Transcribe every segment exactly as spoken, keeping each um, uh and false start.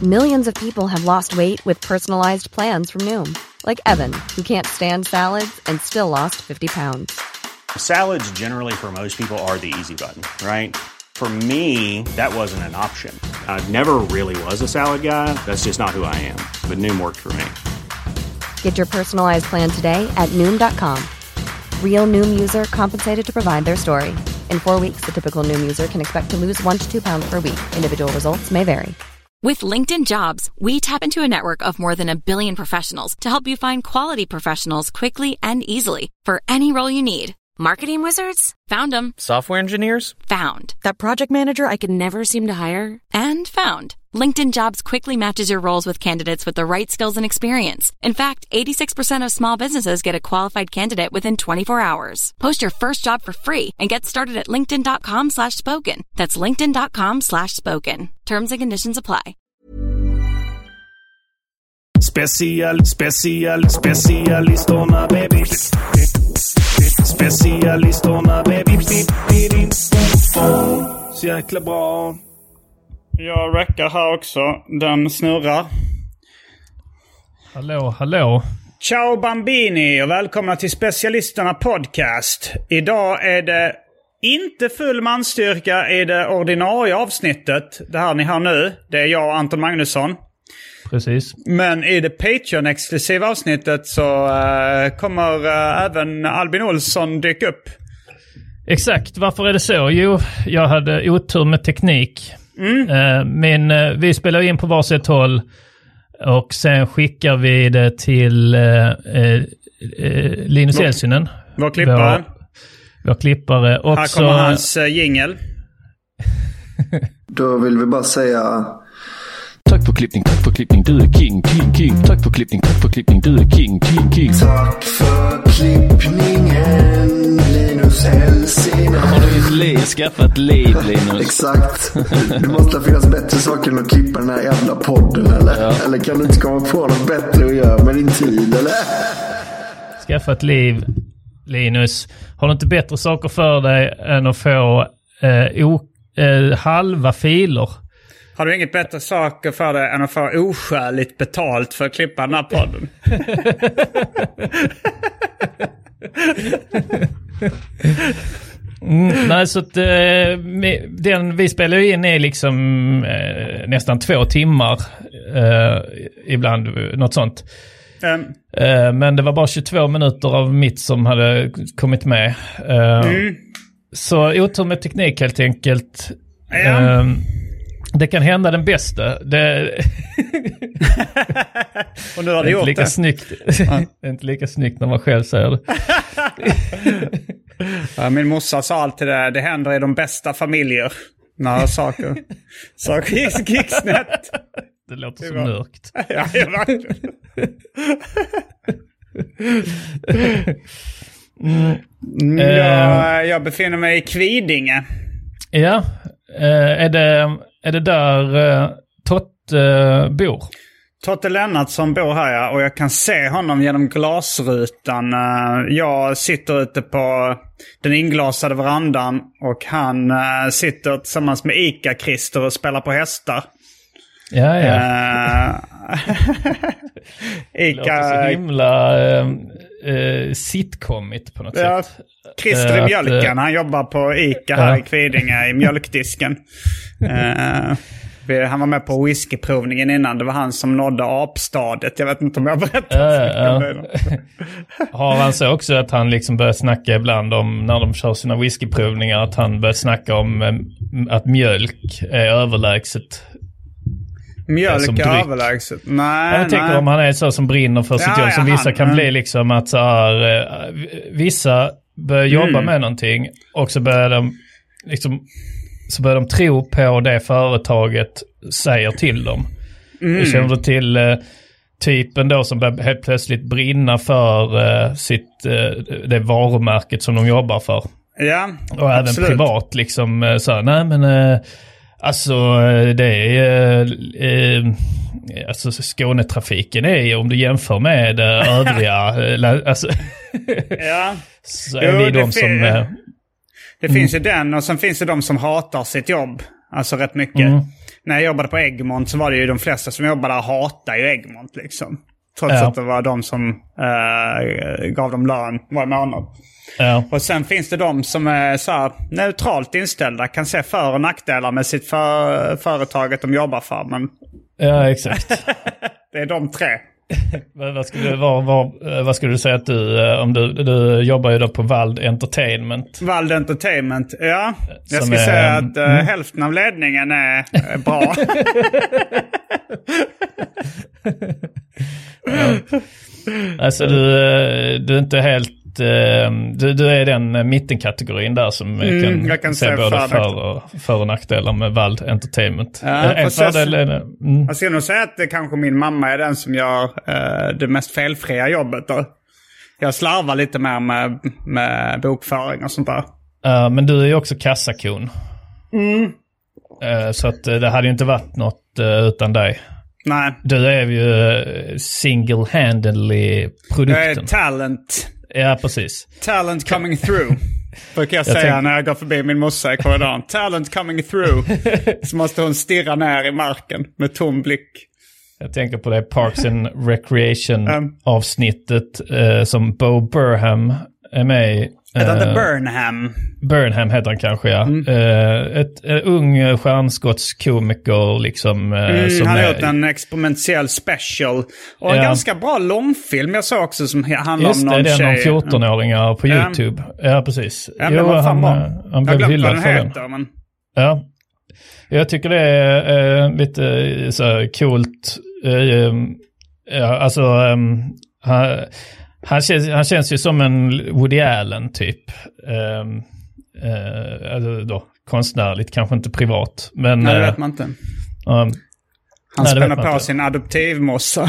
Millions of people have lost weight with personalized plans from Noom. Like Evan, who can't stand salads and still lost fifty pounds. Salads generally for most people are the easy button, right? For me, that wasn't an option. I never really was a salad guy. That's just not who I am. But Noom worked for me. Get your personalized plan today at Noom dot com. Real Noom user compensated to provide their story. In four weeks, the typical Noom user can expect to lose one to two pounds per week. Individual results may vary. With LinkedIn Jobs, we tap into a network of more than a billion professionals to help you find quality professionals quickly and easily for any role you need. Marketing wizards? Found them. Software engineers? Found. That project manager I could never seem to hire? And found. LinkedIn Jobs quickly matches your roles with candidates with the right skills and experience. In fact, eighty-six percent of small businesses get a qualified candidate within twenty-four hours. Post your first job for free and get started at linkedin.com slash spoken. That's linkedin.com slash spoken. Terms and conditions apply. Special, special, specialisterna, baby. Specialisterna, baby. Så jäkla bra. Jag räcker här också. Den snurrar. Hallå, hallå. Ciao Bambini och välkomna till Specialisterna podcast. Idag är det inte full manstyrka i det ordinarie avsnittet. Det här ni hör nu, det är jag och Anton Magnusson. Precis. Men i det Patreon-exklusiva avsnittet så uh, kommer uh, även Albin Olsson dyka upp. Exakt, varför är det så? Jo, jag hade otur med teknik. Mm. Uh, men uh, vi spelar in på varsitt håll och sen skickar vi det till uh, uh, uh, Linus vår, Elsinen. Vår klippare. Vår, vår klippare. Också, här kommer hans uh, jingle. Då vill vi bara säga... Tack för klippning, tack för klippning, du är king, king, king. Tack för klippning, tack för klippning, du är king, king, king. Tack för klippningen, Linus Elsinen. Har du ett liv, skaffat liv, Linus? Exakt. Det måste finnas bättre saker än att klippa den här jävla podden, eller? Ja. Eller kan du inte komma på något bättre att göra med din tid, eller? Skaffa ett liv, Linus. Har du inte bättre saker för dig än att få eh, o, eh, halva filer? Har du inget bättre saker för dig än att få oskäligt betalt för att klippa den här podden? mm, nej, så att, eh, den vi spelar in är liksom eh, nästan två timmar. Eh, ibland, något sånt. Mm. Eh, men det var bara tjugotvå minuter av mitt som hade kommit med. Eh, mm. Så otur med teknik helt enkelt. Ja. Eh, Det kan hända den bästa. Det, och nu har det är gjort inte lika det. Snyggt. Ja. Det är inte lika snyggt när man själv säger det. Ja, min morsa sa alltid det. Det händer i de bästa familjer. När saker, saker gick snett. Det låter så mörkt. Ja, det är verkligen. mm. jag, jag befinner mig i Kvidinge. Ja, är det... Är det där uh, Tott uh, bor? Totte Lennartsson bor här, ja, och jag kan se honom genom glasrutan. Uh, jag sitter ute på den inglasade verandan och han uh, sitter tillsammans med Ica-Christer och spelar på hästar. Ja, ja. Uh, Ica... Det låter så himla uh, uh, sitcomigt på något ja, sätt. Christer uh, i mjölken, uh, han jobbar på Ica här uh. i Kvidinge i mjölkdisken. Uh, vi, han var med på whiskyprovningen innan. Det var han som nådde apstadiet. Jag vet inte om jag berättat. Uh, uh. Har han så också att han liksom börjar snacka ibland om när de kör sina whiskyprovningar, att han börjar snacka om um, att mjölk är överlägset? Mjölk är överlägset? Nej, jag tänker nej. om han är så som brinner för sitt ja, jobb. Som ja, vissa han, kan ja. bli liksom att så här, uh, vissa börjar jobba mm. med någonting och så börjar de liksom så börjar de tro på det företaget säger till dem. Mm. Jag känner till uh, typen då som börjar helt plötsligt brinna för uh, sitt, uh, det varumärket som de jobbar för. Ja, och absolut. Även privat liksom uh, så här, nej men uh, alltså det är uh, uh, alltså Skånetrafiken är om du jämför med uh, övriga uh, alltså ja. Så är jo, vi de som uh, det finns mm. ju den och sen finns det de som hatar sitt jobb. Alltså rätt mycket. Mm. när jag jobbade på Egmont så var det ju de flesta som jobbade där hatar ju Egmont liksom. Trots ja. att det var de som uh, gav dem lön var månad. Ja. Och sen finns det de som är så här neutralt inställda, kan se för- och nackdelar med sitt för- företaget de jobbar för. Men... Ja, exakt. Det är de tre. vad, skulle, vad, vad, vad skulle du säga att du, om du, du jobbar ju då på Vald Entertainment. Vald Entertainment, ja. Jag Som skulle är, säga att uh, mm. hälften av ledningen är, är bra. ja. Alltså du, du är inte helt... Du, du är den mittenkategorin där som mm, kan, jag kan se se både för, för och, för och nackdelar med Vald Entertainment. Ja, en fördel är det. Mm. Jag ska nog säga att det kanske min mamma är den som gör uh, det mest felfria jobbet då. Jag slarvar lite mer med, med bokföring och sånt där. Uh, men du är ju också kassakon. Mm. Uh, så att uh, det hade ju inte varit något uh, utan dig. Nej. Du är ju uh, single-handedly produkten. Jag är talent. Ja, precis. Talent coming through. Brukar jag, jag säga tänk... när jag går förbi min morsa i korridoren. Talent coming through. Så måste hon stirra ner i marken med tom blick. Jag tänker på det Parks and Recreation-avsnittet um, uh, som Bo Burnham är med i. Heter inte Burnham? Burnham heter han kanske, ja. Mm. Uh, ett uh, ung stjärnskottskomiker liksom. Uh, mm, som han har är... gjort en experimentell special. Och en ja. ganska bra långfilm jag såg också som handlar Just om någon det, tjej. Just det, den om fjorton-åringar på ja. YouTube. Ja, precis. Ja, men jo, vad fan han, var? han blev hyllad för den. Heter, men... Ja. Jag tycker det är uh, lite uh, så coolt. Uh, ja, alltså... Um, han, Han känns, han känns ju som en Woody Allen typ. Um, uh, alltså då, konstnärligt, kanske inte privat. Men, nej, det uh, vet man inte. Um, han nej, spänner på inte. sin adoptivmossa.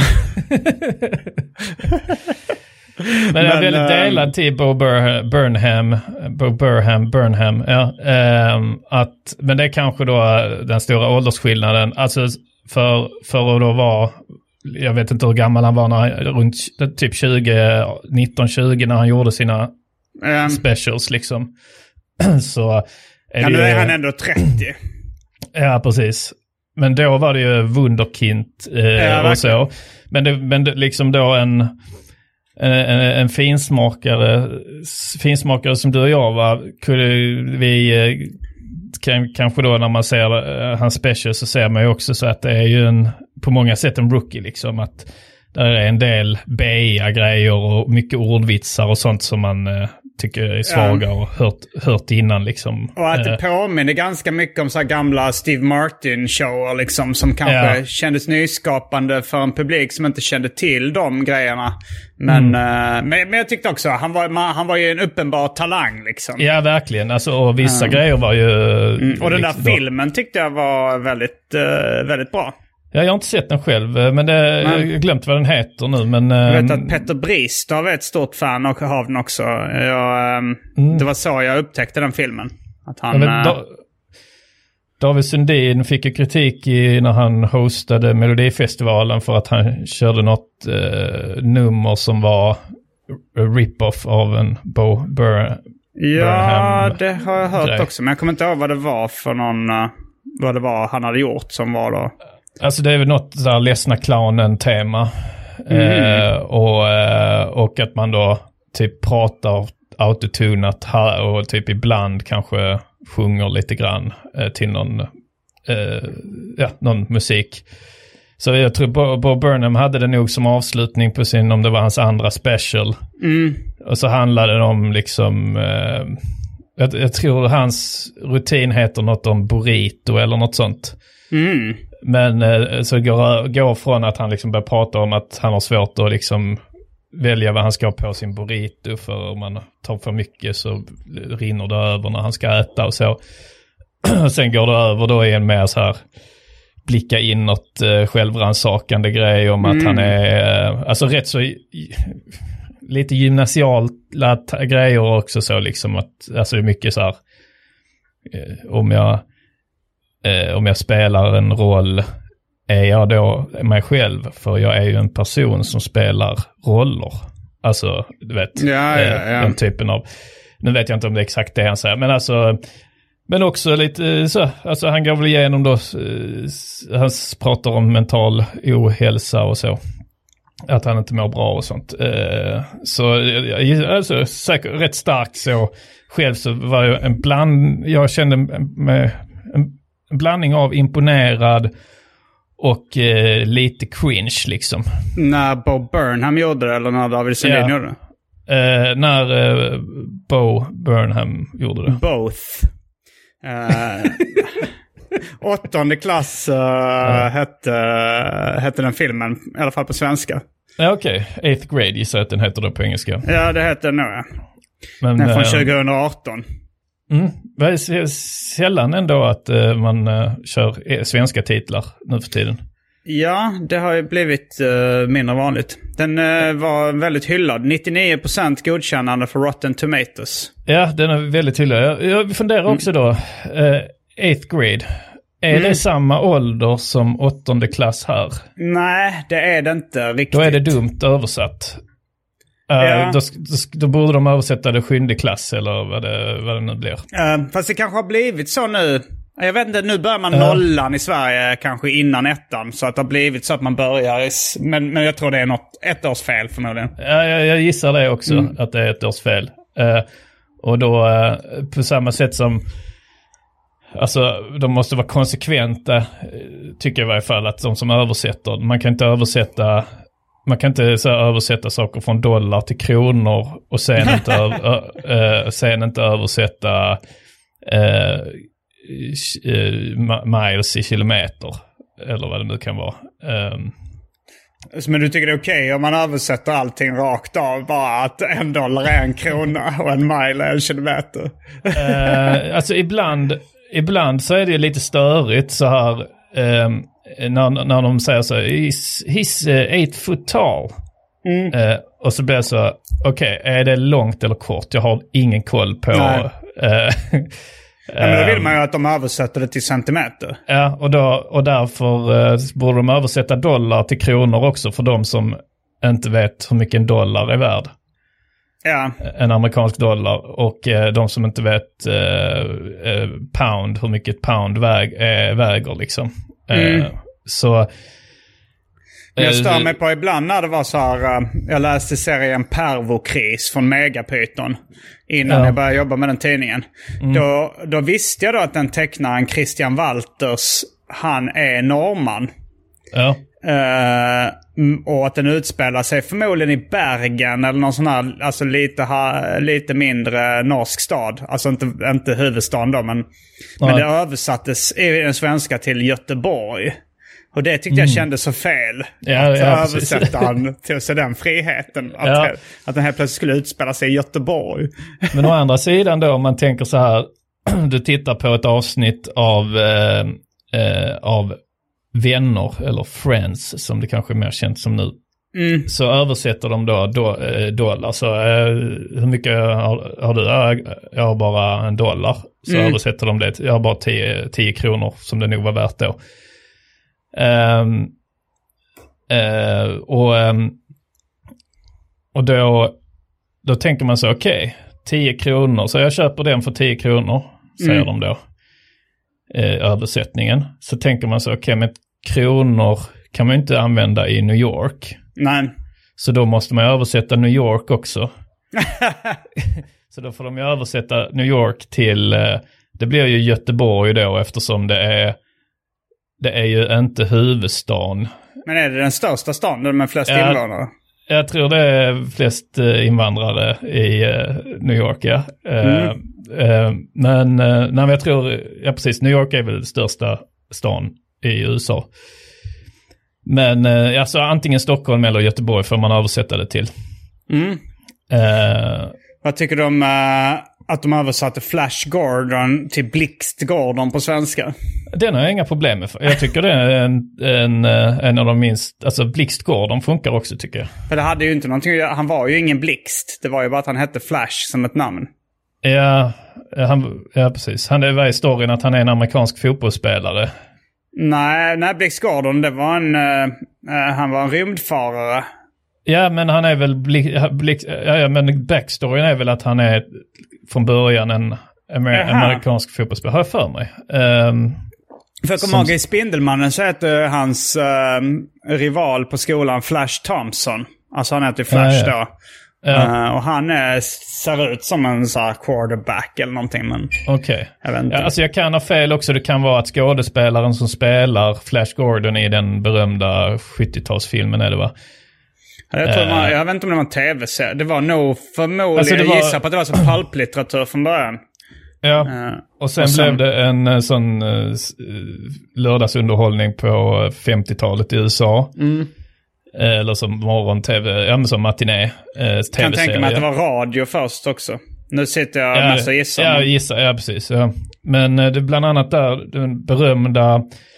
Men, men jag är väldigt delad till Bo Bur- Burnham. Bo Burnham, Burnham, ja. Um, att, men det är kanske då den stora åldersskillnaden. Alltså för, för att då vara... Jag vet inte hur gammal han var när han, runt typ tjugo, nitton tjugo när han gjorde sina um, specials liksom. Så är ja, det nu ju, är han ändå trettio. Ja, precis. Men då var det ju Wunderkind eh, ja, och så. Men det, men det, liksom då en, en, en finsmakare, finsmakare som du och jag var, kunde vi... Eh, kanske då när man ser uh, hans special så ser man ju också så att det är ju en, på många sätt en rookie liksom, att där är en del B-grejer och mycket ordvitsar och sånt som man uh, tycker är svaga ja. och hört, hört innan liksom. Och att det påminner ganska mycket om så här gamla Steve Martin-shower liksom, som kanske ja. kändes nyskapande för en publik som inte kände till de grejerna. Men, mm. uh, men, men jag tyckte också, han var, man, han var ju en uppenbar talang liksom. Ja, verkligen. Alltså, och vissa mm. grejer var ju... Mm. Och den där liksom, filmen tyckte jag var väldigt, uh, väldigt bra. Ja, jag har inte sett den själv, men det, jag har glömt vad den heter nu. Men, jag vet att Petter Bristav är ett stort fan av den också. Jag, um, mm. Det var så jag upptäckte den filmen. Att han, ja, men, da, David Sundin fick ju kritik i, när han hostade Melodifestivalen för att han körde något uh, nummer som var rip-off av en Bo Bur- Ja, Burnham det har jag hört grej. också. Men jag kommer inte ihåg vad det var för någon... Uh, vad det var han hade gjort som var då... Alltså det är väl något där ledsna clownen-tema. Mm. Eh, och, eh, och att man då typ pratar autotunat här och typ ibland kanske sjunger lite grann eh, till någon, eh, ja, någon musik. Så jag tror Bo, Bo Burnham hade det nog som avslutning på sin, om det var hans andra special. Mm. Och så handlade det om liksom... Eh, jag, jag tror hans rutin heter något om burrito eller något sånt. Mm. Men eh, så går, går från att han liksom börjar prata om att han har svårt att liksom välja vad han ska ha på sin burrito, för om man tar för mycket så rinner det över när han ska äta och så. Och sen går det över då i en mer så här blicka inåt eh, självransakande grej om att mm. han är eh, alltså rätt så lite gymnasialt grejer också, så liksom att alltså det är mycket så här eh, om jag Eh, om jag spelar en roll, är jag då mig själv? För jag är ju en person som spelar roller. Alltså, du vet, ja, ja, ja. Eh, den typen av... Nu vet jag inte om det är exakt det han säger, men alltså Men också lite så, alltså han går väl igenom då, han pratar om mental ohälsa och så. Att han inte mår bra och sånt. Så alltså, säkert rätt starkt så. Själv så var jag en bland, jag kände med en blandning av imponerad och eh, lite cringe liksom. När Bo Burnham gjorde det eller när David Sundin ja. gjorde det? Eh, när eh, Bo Burnham gjorde det. Both. Uh, åttonde klass uh, ja. hette, hette den filmen, i alla fall på svenska. Ja, okej. Okay. Eighth grade gissar att den heter då på engelska. Ja, det heter den nog. Men, den är från tjugo arton. Mm. Det är sällan ändå att uh, man uh, kör svenska titlar nu för tiden. Ja, det har ju blivit uh, mindre vanligt. Den uh, var väldigt hyllad. nittionio procent godkännande för Rotten Tomatoes. Ja, den är väldigt hyllad. Jag, jag funderar också då, uh, eighth grade. Är mm. det samma ålder som åttonde klass här? Nej, det är det inte riktigt. Då är det dumt översatt. Uh, ja. då, då, då borde de översätta det sjunde klass eller vad det, vad det nu blir. Uh, fast det kanske har blivit så nu. Jag vet inte, nu börjar man uh. nollan i Sverige kanske innan ettan. Så att det har blivit så att man börjar i, men, men jag tror det är något ett års fel förmodligen. Ja, jag, jag gissar det också, mm. att det är ett års fel. Uh, och då uh, på samma sätt som alltså de måste vara konsekventa, tycker jag i varje fall, att de som översätter, man kan inte översätta man kan inte så översätta saker från dollar till kronor och sen inte, ö, ö, sen inte översätta ö, miles i kilometer eller vad det nu kan vara. Um, Men du tycker det är okej okay om man översätter allting rakt av, bara att en dollar är en krona och en mile är en kilometer? uh, alltså ibland ibland så är det lite störigt så här um, när, när de säger så he's, he's uh, eight foot tall. Mm. Uh, och så blir det så, okej, okay, är det långt eller kort? Jag har ingen koll på. Uh, ja, men då vill man ju att de översätter det till centimeter. Ja, och, då, och därför uh, borde de översätta dollar till kronor också för de som inte vet hur mycket en dollar är värd. Ja. En amerikansk dollar. Och uh, de som inte vet uh, uh, pound, hur mycket ett pound väg, uh, väger liksom. Mm. Uh, så... Uh, jag stör mig på ibland när det var så här, uh, jag läste serien Pervokris från Megapyton innan ja. jag började jobba med den tidningen. Mm. Då, då visste jag då att den tecknaren Christian Walters, han är norrman. Ja. Uh, och att den utspelar sig förmodligen i Bergen eller någon sån här, alltså lite, ha, lite mindre norsk stad. Alltså inte, inte huvudstaden då, men, men det översattes i den svenska till Göteborg. Och det tyckte mm. jag kände så fel. Ja, att ja, översätta han till så den friheten. Att, ja. att den här plötsligt skulle utspela sig i Göteborg. Men å andra sidan då, om man tänker så här. Du tittar på ett avsnitt av, eh, eh, av Vänner eller Friends, som det kanske är mer känt som nu. Mm. Så översätter de då, då eh, dollar. Så eh, hur mycket har, har du? Jag har bara en dollar. Så mm. översätter de det. Jag har bara tio, tio kronor som det nog var värt då. Um, uh, och um, och då då tänker man så, okej, okay, tio kronor, så jag köper den för tio kronor, säger mm. de då, uh, översättningen. Så tänker man så, okej, okay, men kronor kan man inte använda i New York. Nej. Så då måste man översätta New York också. Så då får de ju översätta New York till, uh, det blir ju Göteborg då, eftersom det är Det är ju inte huvudstaden. Men är det den största staden med flest jag, invånare? Jag tror det är flest invandrare i uh, New York, ja. Mm. Uh, uh, men uh, nej, jag tror, ja precis, New York är väl största stan i U S A. Men uh, alltså antingen Stockholm eller Göteborg får man översätta det till. Mm. Uh, Vad tycker du om uh, att de översatte Flash Gordon till Blixt Gordon på svenska? Den har jag inga problem med. Jag tycker det är en, en, en av de minst... Alltså Blixt Gordon funkar också, tycker jag. För det hade ju inte någonting... Han var ju ingen blixt. Det var ju bara att han hette Flash som ett namn. Ja, han, ja precis. Han är väl i storyn att han är en amerikansk fotbollsspelare. Nej, nej Blixt Gordon, det var en... Uh, han var en rymdfarare. Ja, men han är väl... Blixt, Blixt, ja, ja, men backstoryn är väl att han är från början en, Amer- amerikansk fotbollsspelare, har jag för mig. Um, för jag kommer ihåg i Spindelmannen så heter hans um, rival på skolan Flash Thompson. Alltså han heter Flash ja, ja. då. Ja. Uh, och han är, ser ut som en så här quarterback eller någonting. Men okej. Okay. Ja, alltså jag kan ha fel också. Det kan vara att skådespelaren som spelar Flash Gordon i den berömda sjuttiotalsfilmen är det va? Jag, tror uh, man, jag vet inte om det var en tv-serie. Det var nog förmodligen, alltså det var, jag gissar på att det var så pulplitteratur från början. Ja, uh, och sen, och sen blev det en uh, sån uh, lördagsunderhållning på femtiotalet i U S A. Mm. Eller som morgon-tv, ja men som matiné eh, tv-serie. Kan tänka mig att det var radio först också. Nu sitter jag ja, mest och gissar. Ja, gissar, ja precis. Ja. Men eh, det är bland annat där den berömda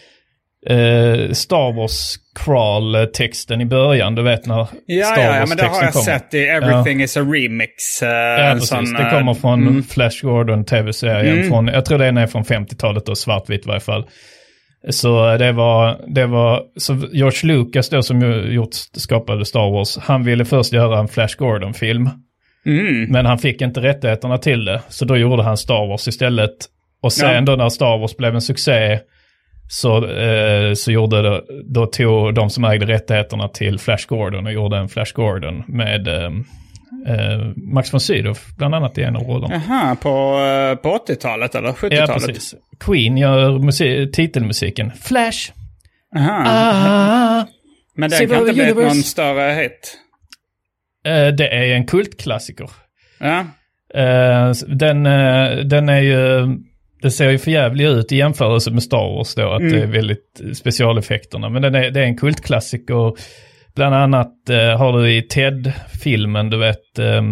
eh, Star Wars crawl-texten i början. Du vet när ja, Star Wars-texten ja, ja, men det har jag kommer. Sett i Everything ja. is a Remix. Eh, ja, precis. Sån, det kommer från mm. Flash Gordon tv-serien. Mm. Från, jag tror det är från femtiotalet och svartvitt i varje fall. Så det var, det var så George Lucas då som gjort, skapade Star Wars, han ville först göra en Flash Gordon-film. Mm. Men han fick inte rättigheterna till det. Så då gjorde han Star Wars istället. Och sen ja. då när Star Wars blev en succé så, eh, så gjorde det, då tog de som ägde rättigheterna till Flash Gordon och gjorde en Flash Gordon med eh, eh, Max von Sydow bland annat i en av rollerna. Jaha, på, på åttiotalet eller sjuttiotalet? Ja, precis. Queen gör musik, titelmusiken Flash. Aha. Ah, men det kan inte bli någon större hit. Uh, det är en kultklassiker. Ja. Uh, den, uh, den är ju, det ser ju för jävligt ut i jämförelse med Star Wars då, att mm. det är väldigt specialeffekterna. Men den är, det är en kultklassiker. Bland annat uh, har du i Ted-filmen, du vet, um,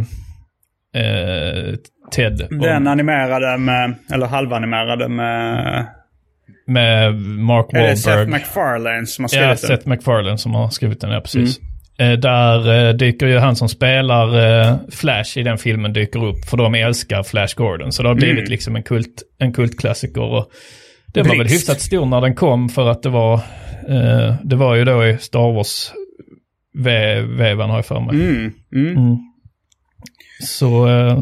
uh, Ted. Den om, animerade med, eller halvanimerade med... Med Mark Wahlberg. Är det Seth MacFarlane som har skrivit ja, den? Ja, Seth MacFarlane som har skrivit den, ja precis. Mm. Uh, där uh, dyker ju han som spelar uh, Flash i den filmen dyker upp, för de älskar Flash Gordon. Så det har blivit mm. liksom en, kult, en kultklassiker. Och det var Blixt. väl hyfsat stor när den kom, för att det var, uh, det var ju då i Star Wars vevan har jag för mig. Mm. Mm. Mm. Så... Uh,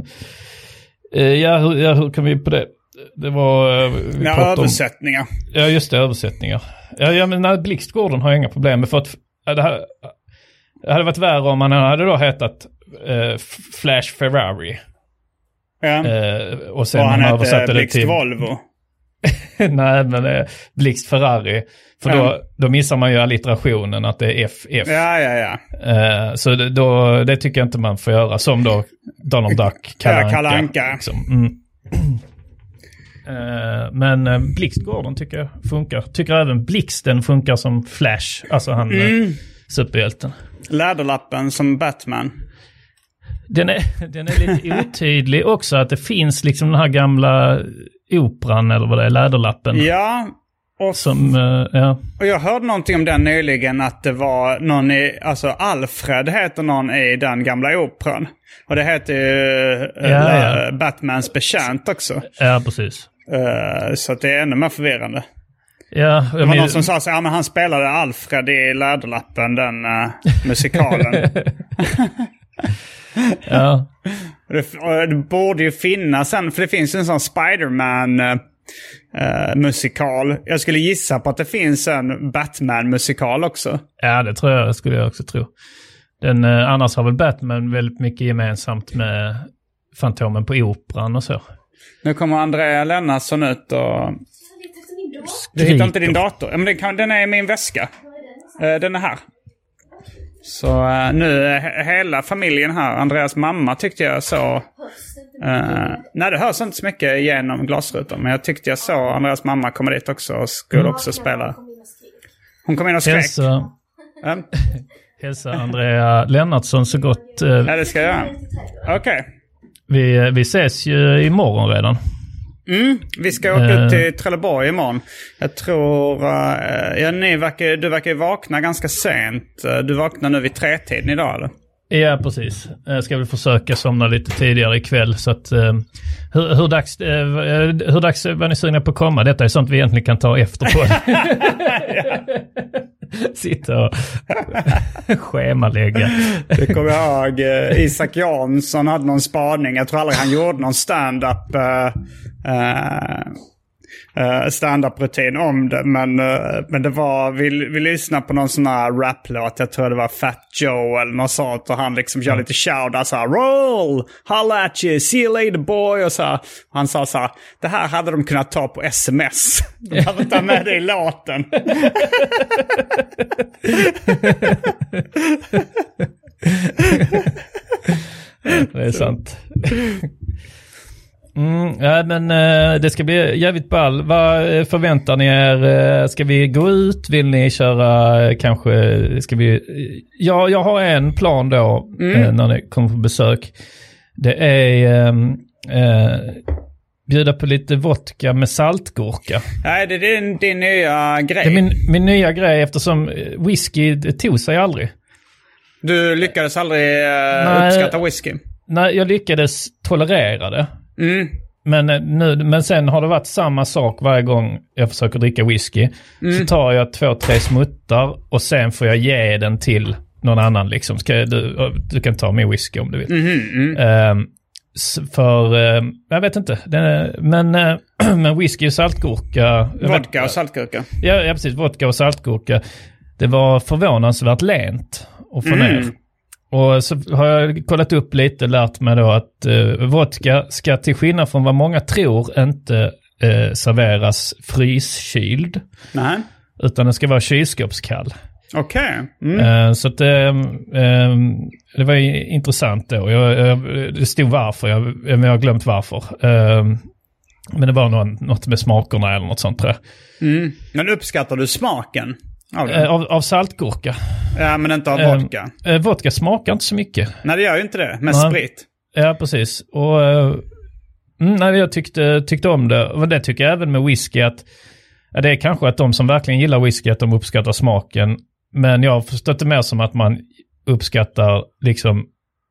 Ja hur, ja, hur kan vi på det? Det var... Vi ja, översättningar. Om, ja, just det, översättningar. Ja, ja men när Blixt Gordon har jag inga problem med, för att det, här, det hade varit värre om han hade då hetat uh, Flash Ferrari. Ja. Uh, och sen och han hette Blixt till... Volvo. Nej, men uh, Blixt Ferrari. För ja. då, då missar man ju allitterationen att det är F F. Ja, ja, ja. Uh, så det, då, det tycker jag inte man får göra. Som då Donald Duck, Kalle Anka. Kalle Anka. Liksom. Mm. uh, men uh, Blixt Gordon tycker jag funkar. Tycker även Blixten funkar som Flash. Alltså han mm. uh, superhjälten. Läderlappen som Batman. Den är, den är lite otydlig också. Att det finns liksom den här gamla operan eller vad det är, Läderlappen. Ja. Och, som, uh, ja. och jag hörde någonting om den nyligen, att det var någon i, alltså Alfred heter någon i den gamla operan. Och det heter ju uh, ja, ja. Batmans betjänt också. Ja, precis. Uh, så att det är ännu mer förvirrande. Ja, det var men... någon som sa så ja men han spelade Alfred i Läderlappen, den uh, musikalen. Ja. det, det borde ju finnas en, för det finns en sån Spider-Man... Uh, Uh, musikal. Jag skulle gissa på att det finns en Batman-musikal också. Ja, det tror jag, skulle jag också tro. Den, uh, annars har väl Batman väldigt mycket gemensamt med Fantomen på operan och så. Nu kommer Andrea Lennartsson ut och... Du hittar inte din dator? Ja, men den, kan, den är i min väska. Uh, den är här. Så uh, nu är hela familjen här. Andreas mamma tyckte jag så... Uh, nej, det hörs inte så mycket genom glasrutan. Men jag tyckte jag så Andreas mamma komma dit också och skulle mm. också spela. Hon kom in och skrek. Hälsa, um. Hälsa Andrea Lennartsson så gott. Uh, ja, det ska jag göra. Okej. Okay. Vi, vi ses ju imorgon redan. Mm, vi ska åka uh. ut till Trelleborg imorgon. Jag tror... Uh, ja, ni verkar, du verkar vakna ganska sent. Du vaknar nu vid tretiden idag, eller? Ja, precis. Jag ska väl försöka somna lite tidigare ikväll. Så att, eh, hur, hur, dags, eh, hur dags var ni sugna på att komma? Detta är sånt vi egentligen kan ta efter på. Sitta och schemalägga. Det kommer jag ihåg. Isak Jansson hade någon spaning. Jag tror aldrig han gjorde någon stand-up... Uh, uh, Uh, stand-up-rutin om det, men, uh, men det var, vi, vi lyssnade på någon sån här rap-låt, jag tror det var Fat Joe eller något sånt, och han liksom gör lite shout, så här, roll, holla at you, see you later boy, och så här. Han sa så här, det här hade de kunnat ta på sms, de hade ta med det i låten. Det är sant. Mm, ja, men uh, det ska bli jävligt ball. Vad förväntar ni er? Uh, ska vi gå ut? Vill ni köra uh, kanske? Ska vi? Uh, ja, jag har en plan då mm. uh, när ni kommer på besök. Det är um, uh, bjuda på lite vodka med saltgurka. Nej, det är din, din nya grej. Det är min, min nya grej eftersom whisky tog sig aldrig. Du lyckades aldrig uh, uppskatta whisky? Nej, jag lyckades tolerera det. Mm. Men, nu, men sen har det varit samma sak varje gång jag försöker dricka whisky. Mm. Så tar jag två, tre smuttar och sen får jag ge den till någon annan. Liksom. Ska jag, du, du kan ta min whisky om du vill. Mm, mm. Um, för, um, jag vet inte. Den, men, uh, men whisky och saltgurka. Vodka vet, och saltgurka. Ja, ja, precis. Vodka och saltgurka. Det var förvånansvärt lent att få Mm. ner. Och så har jag kollat upp lite, lärt mig då att eh, vodka ska till skillnad från vad många tror inte eh, serveras fryskyld. Nej. Utan den ska vara kylskåpskall. Okej. Okay. Mm. Eh, så att eh, eh, det var intressant då. Jag, jag, det stod varför, jag, jag har glömt varför. Eh, men det var någon, något med smakerna eller något sånt tror jag. Mm. Men uppskattar du smaken? Av, av, av saltgurka. Ja, men inte av eh, vodka. Eh, vodka smakar inte så mycket. Nej, det gör ju inte det. Med Nej. sprit. Ja, precis. Och eh, mm, nej, jag tyckte, tyckte om det. Och det tycker jag även med whisky. Att, ja, det är kanske att de som verkligen gillar whisky, att de uppskattar smaken. Men jag har förstått det mer som att man uppskattar liksom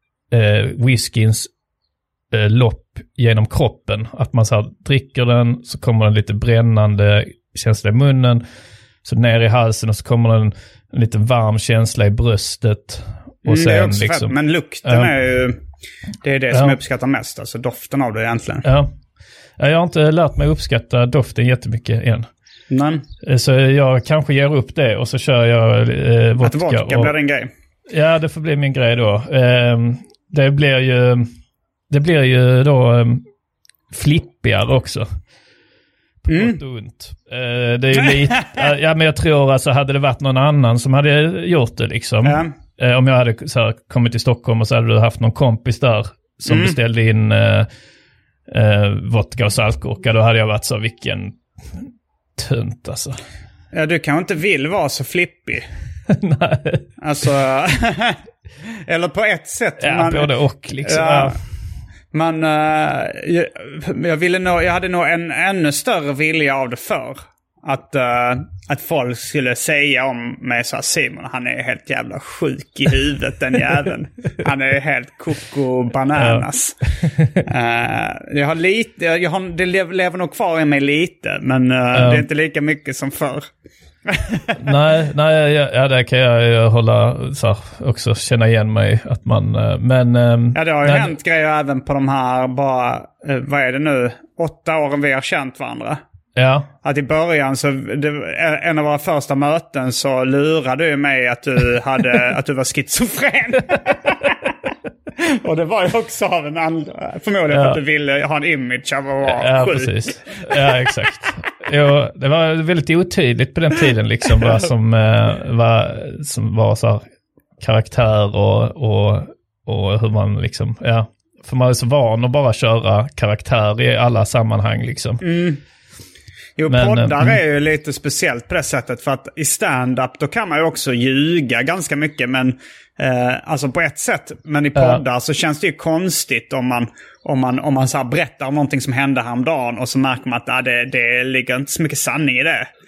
eh, whiskyns eh, lopp genom kroppen. Att man så här, dricker den, så kommer den lite brännande känsla i munnen. Så ner i halsen och så kommer en, en liten varm känsla i bröstet. Och sen, mm, det är också liksom, fett. Men lukten ja. är ju... Det är det ja. som jag uppskattar mest. Alltså doften av det egentligen. Ja. Jag har inte lärt mig uppskatta doften jättemycket än. Nej. Så jag kanske ger upp det och så kör jag eh, vodka. Att vodka och, blir din grej. Ja, det får bli min grej då. Eh, det blir ju... Det blir ju då eh, flippigare också. På Mm. gott och ont. Uh, det är ju lite, uh, ja, men jag tror alltså hade det varit någon annan som hade gjort det liksom. Ja. Uh, om jag hade så här, kommit till Stockholm och så hade du haft någon kompis där som Mm. beställde in uh, uh, vodka och saltgurka, då hade jag varit så, vilken tönt alltså. Ja, du kanske inte vill vara så flippig. Nej. Alltså, eller på ett sätt. Ja, man, både och liksom. Ja, Ja. man, uh, jag, jag, ville nog, jag hade nog en ännu större vilja av det för. Att, uh, att folk skulle säga om mig så här, Simon, han är helt jävla sjuk i huvudet, den jäveln. Han är helt koko bananas. Ja. uh, jag har lite, jag har, det lever nog kvar i mig lite, men uh, ja. det är inte lika mycket som förr. nej, nej, ja, ja, det kan jag, jag hålla så här, också känna igen mig att man, men... Ja, det har ju nej, hänt grejer även på de här bara, uh, vad är det nu, åtta åren vi har känt varandra. Ja. Att i början så, det, en av våra första möten så lurade du mig att du, hade, att du var schizofren. Och det var ju också av en andra, förmodligen ja. för att du ville ha en image av att vara ja, sjuk. Precis. Ja, exakt. Jo, det var väldigt otydligt på den tiden liksom vad som, eh, var, som var så här, karaktär och, och, och hur man liksom, ja. För man är så van att bara köra karaktär i alla sammanhang liksom. Mm. Jo, Men, poddar mm. är ju lite speciellt på det sättet, för att i stand-up då kan man ju också ljuga ganska mycket, men eh, alltså på ett sätt, men i poddar ja. så känns det ju konstigt om man om man, om man så här berättar om någonting som hände häromdagen och så märker man att ah, det, det ligger inte så mycket sanning i det.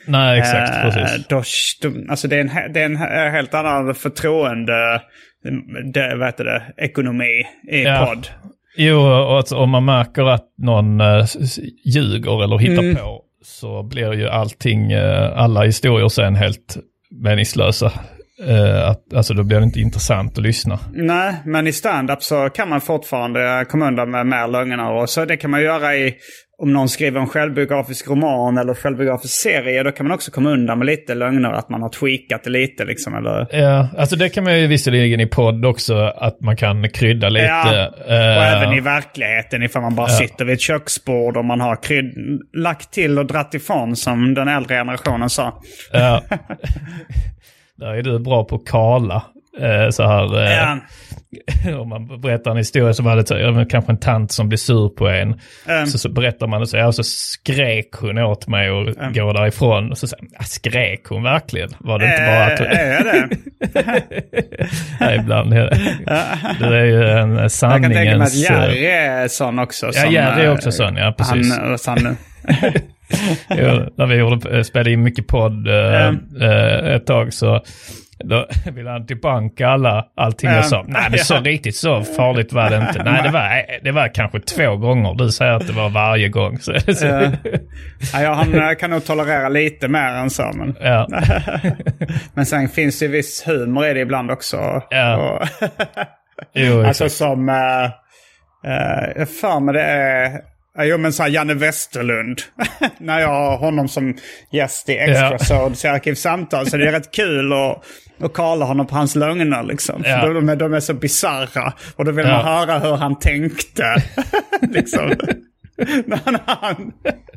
Nej, exakt. Eh, precis. då, då, alltså det är, en, det är en helt annan förtroende, det, vad heter det, ekonomi i ja. podd. Jo, och att om man märker att någon uh, ljuger eller hittar mm. på, så blir ju allting, uh, alla historier sen helt meningslösa. Uh, att, alltså då blir det inte intressant att lyssna. Nej, men i stand-up så kan man fortfarande komma undan med mer lögner. Och så det kan man göra i, om någon skriver en självbiografisk roman eller självbiografisk serie, då kan man också komma undan med lite lögner, att man har tweakat det lite liksom. Eller... Ja, alltså det kan man ju visserligen i podd också, att man kan krydda lite. Ja, och uh... även i verkligheten, ifall man bara ja. sitter vid ett köksbord och man har krydd, lagt till och dratt ifrån, som den äldre generationen sa. Ja. Där är du bra på kala. Eh, så här, eh, ja. Om man berättar en historia som hade ja, kanske en tant som blir sur på en. Um. Så, så berättar man och så, ja, så skrek hon åt mig och um. går därifrån. Och så säger ja, skrek hon verkligen? Var det inte bara att hon... Är det? Nej, ibland är det. Det är ju en sanningens... Jag kan tänka mig att Jerry är sån också. Ja, Jerry är också sån, ja, precis. Han, han, jo, när vi gjorde, spelade in mycket podd äh, mm. äh, ett tag, så då ville han tillbaka alla allting jag sa. Nej, men så riktigt så farligt var det inte. Nej, det var, det var kanske två gånger. Du säger att det var varje gång. Så, så. Ja, han kan nog tolerera lite mer än så. Men, ja. Men sen finns det viss humor i det ibland också. Ja. Och jo, alltså som... Uh, uh, jag för mig det är... Jo, men så här Janne Westerlund. När jag har honom som gäst i Extra Sods i Arkivsamtal, så det är rätt kul att, att kalla honom på hans lögner liksom. Ja. För de, är, de är så bizarra. Och då vill ja. man höra hur han tänkte. liksom. När han...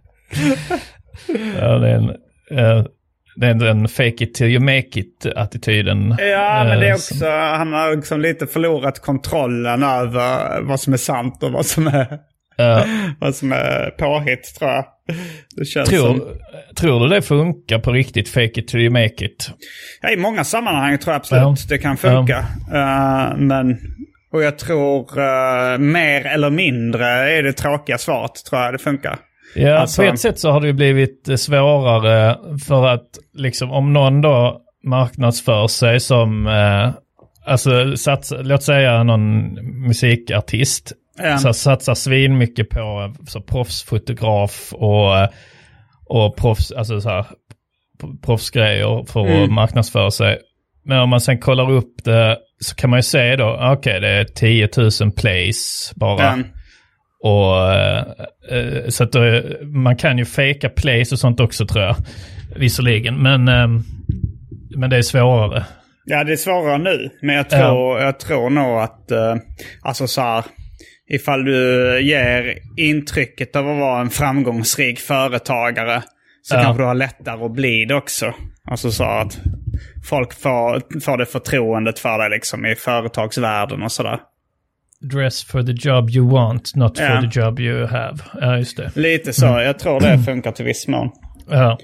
ja, det är en... Uh... Det är den fake it till you make it-attityden. Ja, men det är också... Han har liksom lite förlorat kontrollen över vad som är sant och vad som är... Uh, vad som är påhitt, tror jag. Det känns tror, som... tror du det funkar på riktigt, fake it till you make it? Ja, i många sammanhang tror jag absolut uh, det kan funka. Uh. Uh, men... Och jag tror uh, mer eller mindre är det tråkiga svaret, tror jag det funkar. Ja, alltså, på ett sätt så har det ju blivit svårare, för att liksom om någon då marknadsför sig som eh, alltså sats, låt säga någon musikartist mm. så satsar svin mycket på så proffsfotograf och och proffs, alltså så här proffsgrejer för mm. att marknadsföra sig. Men om man sen kollar upp det så kan man ju se då, okej, okay, det är tio tusen plays bara. Mm. Och eh, så att då, man kan ju fejka plays och sånt också, tror jag, visserligen, men eh, men det är svårare. Ja, det är svårare nu, men jag tror ja. jag tror nog att eh, alltså så här, ifall du ger intrycket av att vara en framgångsrik företagare, så ja. kanske du har lättare att bli det också. Alltså så att folk får, får det förtroendet för dig liksom i företagsvärlden och sådär. Dress for the job you want, not ja. for the job you have. Ja, just det. Lite så. Mm. Jag tror det funkar till viss mån. Ja.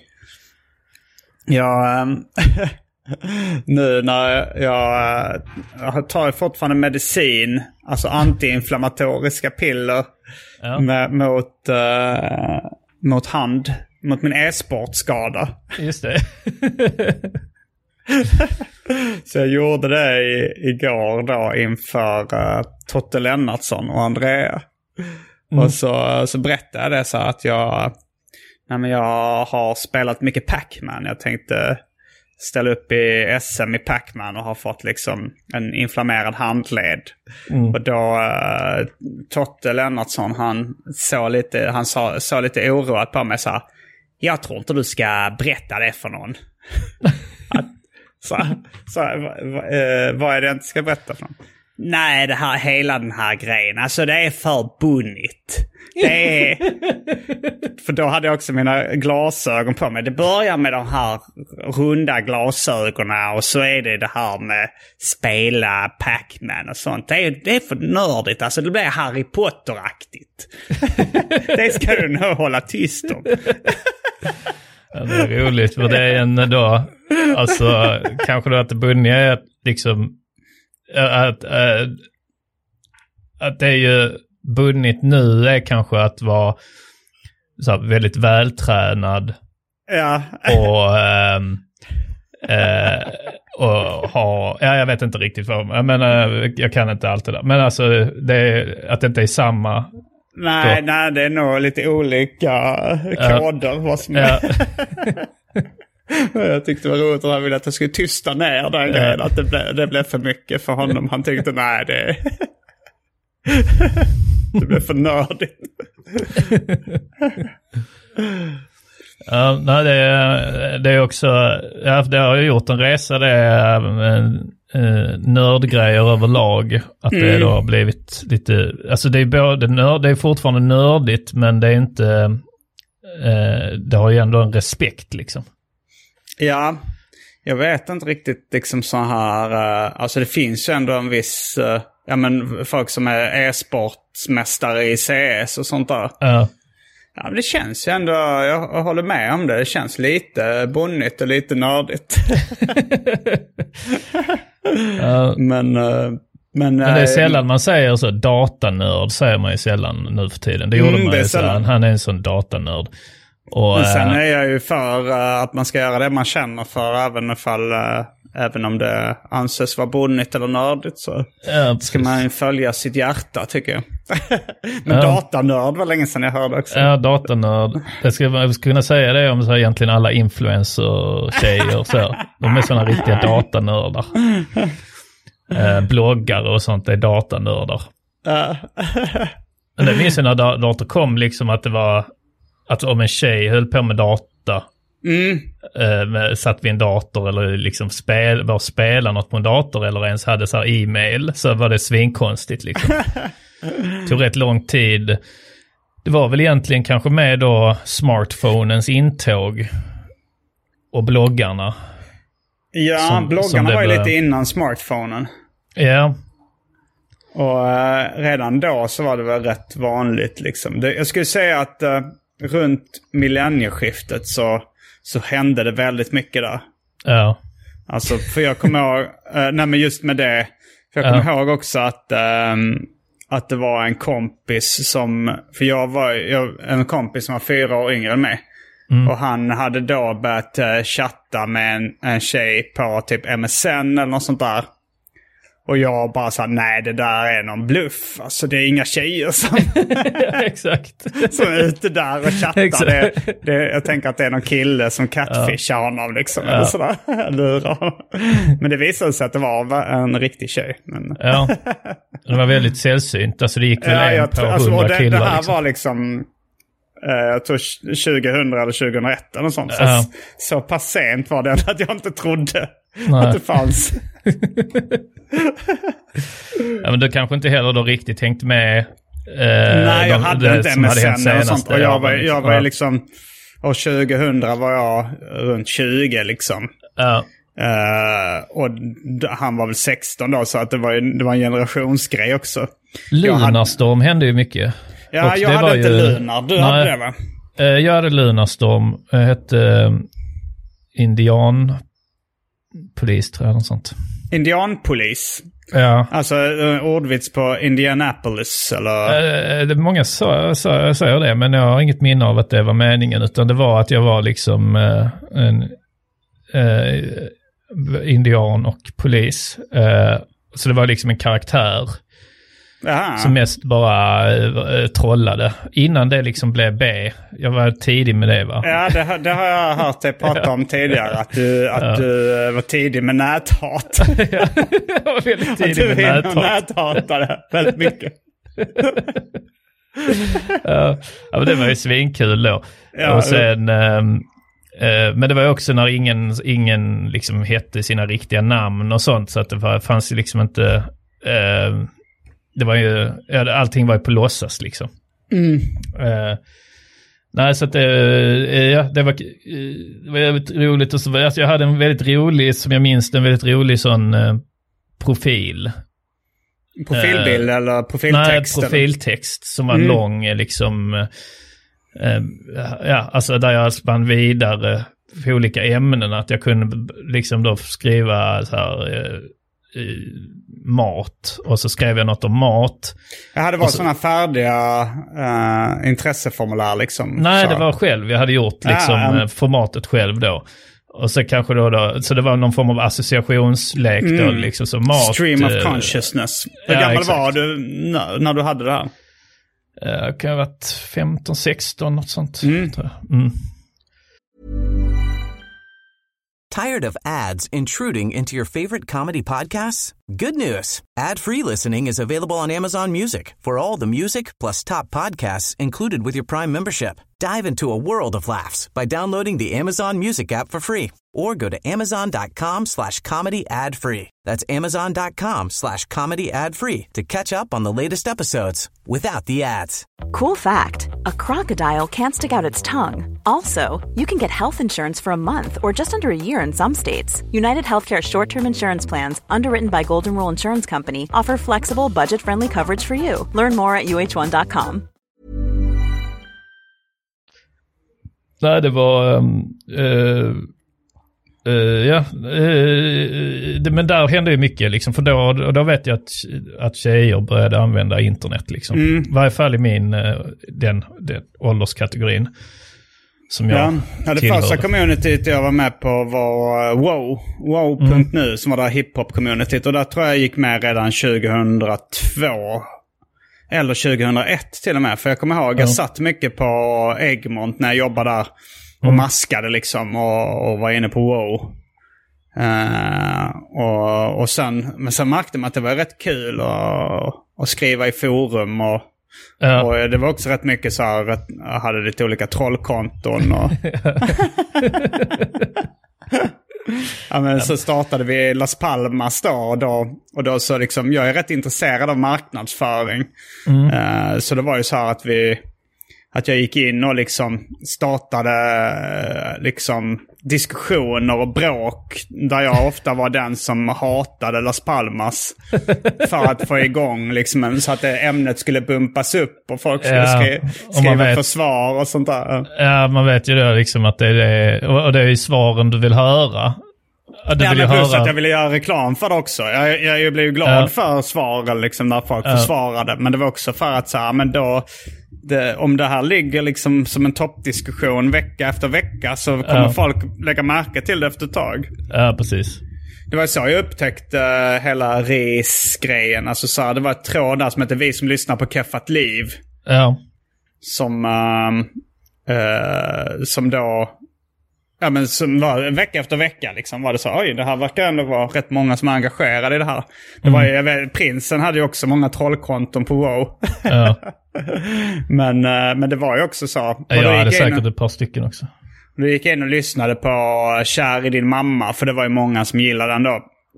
Ja, ähm, nu när jag, jag tar fortfarande medicin, alltså antiinflammatoriska piller ja. med, mot, äh, mot hand, mot min e-sportskada. Just det. Så jag gjorde det i, igår då inför uh, Totte Lennartsson och Andrea. Mm. Och så, så berättade jag det så att jag, nej men jag har spelat mycket Pac-Man. Jag tänkte ställa upp i S M i Pac-Man och har fått liksom en inflammerad handled. Mm. Och då uh, Totte Lennartsson, han såg lite, han sa, såg lite oroat på mig så här, jag tror inte du ska berätta det för någon. att, Så, så vad, vad är det jag inte ska berätta för? Nej, det här, hela den här grejen, alltså det är för bunnigt. Det är... För då hade jag också mina glasögon på mig. Det börjar med de här runda glasögonen och så är det det här med spela Pac-Man och sånt. Det är, det är för nördigt, alltså det blir Harry Potter-aktigt. Det ska du nog hålla tyst om. Ja, det är roligt, för det är en då, alltså kanske då att det bunniga är att liksom att, att, att det är ju bunnigt nu är kanske att vara så här väldigt vältränad Ja. och, ähm, äh, och ha, ja jag vet inte riktigt vad, jag menar, jag kan inte allt det där. Men alltså, det är, att det inte är samma. Nej, då. nej, det är nog lite olika koder. Uh, vad som är. Uh. Jag tyckte det var roligt att han ville att jag skulle tysta ner den uh. grejen. Att det blev, det blev för mycket för honom. Han tyckte, nej, det det blev för nördigt. Ja, nej, det, är, det är också, ja, det har ju gjort en resa, det är äh, nördgrejer överlag, att mm. det då har blivit lite, alltså det är både nörd, det är fortfarande nördigt, men det är inte, äh, det har ju ändå en respekt liksom. Ja, jag vet inte riktigt liksom så här, äh, alltså det finns ju ändå en viss, äh, ja men folk som är e-sportsmästare i C S och sånt där. Ja. Ja, men det känns ju ändå, jag håller med om det, det känns lite bonnigt och lite nördigt. uh, men, uh, men, men det är sällan man säger så, datanörd säger man ju sällan nu för tiden. Det gjorde mm, man ju så, han är en sån datanörd. Och, men sen är jag ju för uh, att man ska göra det man känner för, även ifall... Uh, Även om det anses vara bonnigt eller nördigt så ja, ska man följa sitt hjärta, tycker jag. Men ja. Datanörd var länge sedan jag hörde också. Ja, datanörd. Jag skulle, jag skulle kunna säga det om så egentligen alla influencer-tjejer och så. De är sådana riktiga datanördar. Eh, bloggare och sånt är datanördar. Men det minns jag när dator kom liksom att det var att om en tjej höll på med data Mm. Uh, satt vid en dator eller liksom spel, var spela något på en dator eller ens hade så här e-mail, så var det svinkonstigt liksom. Det tog rätt lång tid. Det var väl egentligen kanske med då smartphonens intåg och bloggarna. Ja, som, bloggarna som var ju var... lite innan smartphonen. Ja. Och uh, redan då så var det väl rätt vanligt liksom. Det, jag skulle säga att uh, runt millennieskiftet så så hände det väldigt mycket där. Ja. Alltså, för jag kommer ihåg, äh, nej men just med det, för jag kommer ja. ihåg också att, äh, att det var en kompis som, för jag var jag, en kompis som var fyra år yngre än mig. Mm. Och han hade då börjat äh, chatta med en, en tjej på typ M S N eller något sånt där. Och jag bara sa, nej det där är någon bluff. Alltså det är inga tjejer som, ja, exakt. som är ute där och chattar. Det, det, jag tänker att det är någon kille som catfishar ja. honom liksom. Ja. Eller sådär. Lurar honom. Men det visade sig att det var en riktig tjej. Men... ja, det var väldigt sällsynt. Alltså det gick väl ja, en på hundra alltså, det, killar. Det här liksom. var liksom, eh, jag tror tjugohundra eller tjugohundraett eller sånt. Ja. Så, så pass sent var det att jag inte trodde nej. att det fanns. Ja, men du kanske inte heller då riktigt tänkt med eh, nej, jag de, hade det, inte som hade hänt senast. Och, sånt. och jag var, jag var ja. liksom, och tjugohundra var jag runt tjugo liksom. Ja. Uh, och d- han var väl sexton då, så att det var, det var en generationsgrej också. Lunarstorm hade... hände ju mycket. Ja, och jag hade inte ju... Lunar. Du nej, hade det va? Uh, jag hade Lunarstorm. Jag hette uh, Indian polis tror jag, något sånt. Indianpolis? Ja. Alltså uh, ordvits på Indianapolis eller? Uh, det, många sa, sa, säger det, men jag har inget minne av att det var meningen, utan det var att jag var liksom uh, en uh, indian och polis. Uh, så det var liksom en karaktär. Aha. Som mest bara uh, trollade. Innan det liksom blev B. Jag var tidig med det va? Ja, det, det har jag hört dig prata om tidigare. Att du, att ja. du var tidig med näthat. Ja, jag var väldigt tidig med näthat. Att du näthatade väldigt mycket. Ja, men det var ju svinkul då. Ja, och sen... Um, uh, men det var ju också när ingen, ingen liksom hette sina riktiga namn och sånt. Så att det var, fanns ju liksom inte... Uh, det var ju, allting var ju på låtsas liksom. Mm. Uh, nej, så att det, uh, ja, det var, uh, det var väldigt roligt. Och så, alltså jag hade en väldigt rolig, som jag minns, en väldigt rolig sån uh, profil. Profilbild uh, eller profiltext? Nej, profiltext eller? Som var mm. lång liksom. Uh, ja, alltså där jag spann vidare för olika ämnen. Att jag kunde liksom då skriva så här... Uh, mat och så skrev jag något om mat. Jag hade varit sådana färdiga uh, intresseformulär liksom. Nej, så. Det var själv. Jag hade gjort liksom ja, um, formatet själv då. Och så kanske då, då så det var någon form av associationslek mm. då liksom så mat. Stream of consciousness. Hur ja, gammal exakt. var du när, när du hade det här? Uh, kan jag ha varit femton sexton något sånt. Mm. Tror jag. Mm. Tired of ads intruding into your favorite comedy podcasts? Good news. Ad-free listening is available on Amazon Music for all the music plus top podcasts included with your Prime membership. Dive into a world of laughs by downloading the Amazon Music app for free or go to amazon.com slash comedy ad free. That's amazon.com slash comedy ad free to catch up on the latest episodes without the ads. Cool fact, a crocodile can't stick out its tongue. Also, you can get health insurance for a month or just under a year in some states. United Healthcare short-term insurance plans, underwritten by Golden Rule Insurance Company, offer flexible, budget-friendly coverage for you. Learn more at u h one dot com. Nej, det var... Um, uh, uh, ja, uh, det, men där hände ju mycket liksom, för då, då vet jag att, att tjejer började använda internet liksom. Mm. I varje fall i min, uh, den, den ålderskategorin som jag ja, ja, det tillhörde. Första communityt jag var med på var uh, wow, wow punkt nu mm. som var det hiphop-communityt, och där tror jag gick med redan tjugohundratvå. Eller tjugohundraett till och med. För jag kommer ihåg, ja. jag satt mycket på Egmont när jag jobbade där. Och mm. maskade liksom. Och, och var inne på wow. Uh, och, och sen, men sen märkte man att det var rätt kul att, att skriva i forum. Och, ja. och det var också rätt mycket så här. Att jag hade lite olika trollkonton. Och ja, men så startade vi Las Palmas då, och då, och då så liksom, jag är rätt intresserad av marknadsföring. Mm. Uh, så det var ju så här att vi, att jag gick in och liksom startade uh, liksom diskussioner och bråk där jag ofta var den som hatade Las Palmas för att få igång liksom, så att det, ämnet skulle bumpas upp och folk skulle ja, skri- skriva vet, försvar och sånt där. Ja, man vet ju då liksom att det är det, och det är ju svaren du vill höra. Du ja, vill men plus höra. Att jag ville göra reklam för det också. Jag, jag, jag blev ju glad ja. för svaren liksom, när folk ja. försvarade. Men det var också för att så här, men då, det, om det här ligger liksom som en toppdiskussion vecka efter vecka, så kommer ja. folk lägga märke till det efter ett tag. Ja, precis. Det var så jag upptäckte uh, hela R I S-grejen. Alltså så här, det var ett tråd där som heter Vi som lyssnar på Keffat liv. Ja. Som, uh, uh, som då... Ja, men som var, vecka efter vecka liksom var det så, oj, det här verkar ändå vara rätt många som är engagerade i det här. Det var ju, jag vet, Prinsen hade ju också många trollkonton på WoW. Ja. men, men det var ju också så. Ja, jag hade säkert och, ett par stycken också. Du gick in och lyssnade på Kär i din mamma, för det var ju många som gillade den då.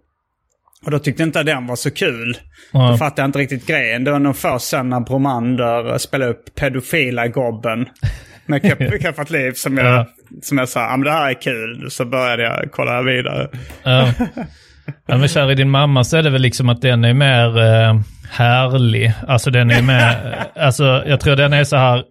Och då tyckte inte att den var så kul. Ja. Då fattade jag inte riktigt grejen. Det var nog först sen när Bromander spelade upp pedofila i gobben med Keffat liv som jag, ja. som jag sa, ja, men det här är kul. Så började jag kolla vidare. Ja. Ja, men Kär i din mamma, så är det väl liksom att den är mer eh, härlig. Alltså den är mer, alltså jag tror den är så här,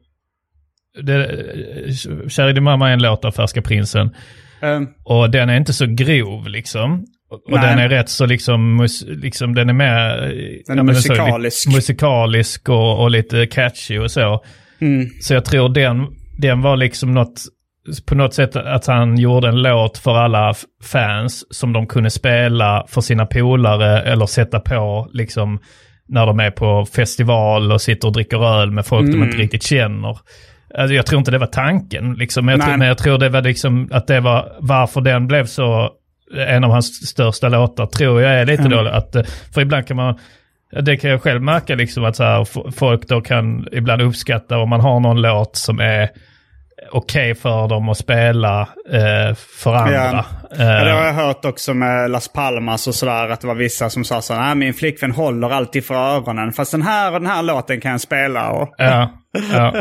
det, Kär i din mamma är en låt av Färska Prinsen. Mm. Och den är inte så grov liksom. Och Nej. den är rätt så liksom, mus, liksom den är mer den är musikalisk. Så, musikalisk och, och lite catchy och så. Mm. Så jag tror den, den var liksom något, på något sätt att han gjorde en låt för alla fans som de kunde spela för sina polare eller sätta på liksom när de är på festival och sitter och dricker öl med folk mm. de inte riktigt känner. Alltså jag tror inte det var tanken liksom, men jag, tror, men jag tror det var liksom att det var varför den blev så en av hans största låtar, tror jag är lite mm. dåligt. Att, för ibland kan man, det kan jag själv märka liksom att så här, folk då kan ibland uppskatta om man har någon låt som är okej okay för dem att spela eh, för andra. Ja. Eh. Ja, det har jag hört också med Las Palmas och sådär, att det var vissa som sa så här, min flickvän håller alltid för öronen, fast den här och den här låten kan jag spela. Och ja, ja.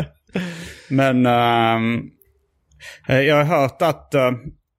Men um, jag har hört att uh,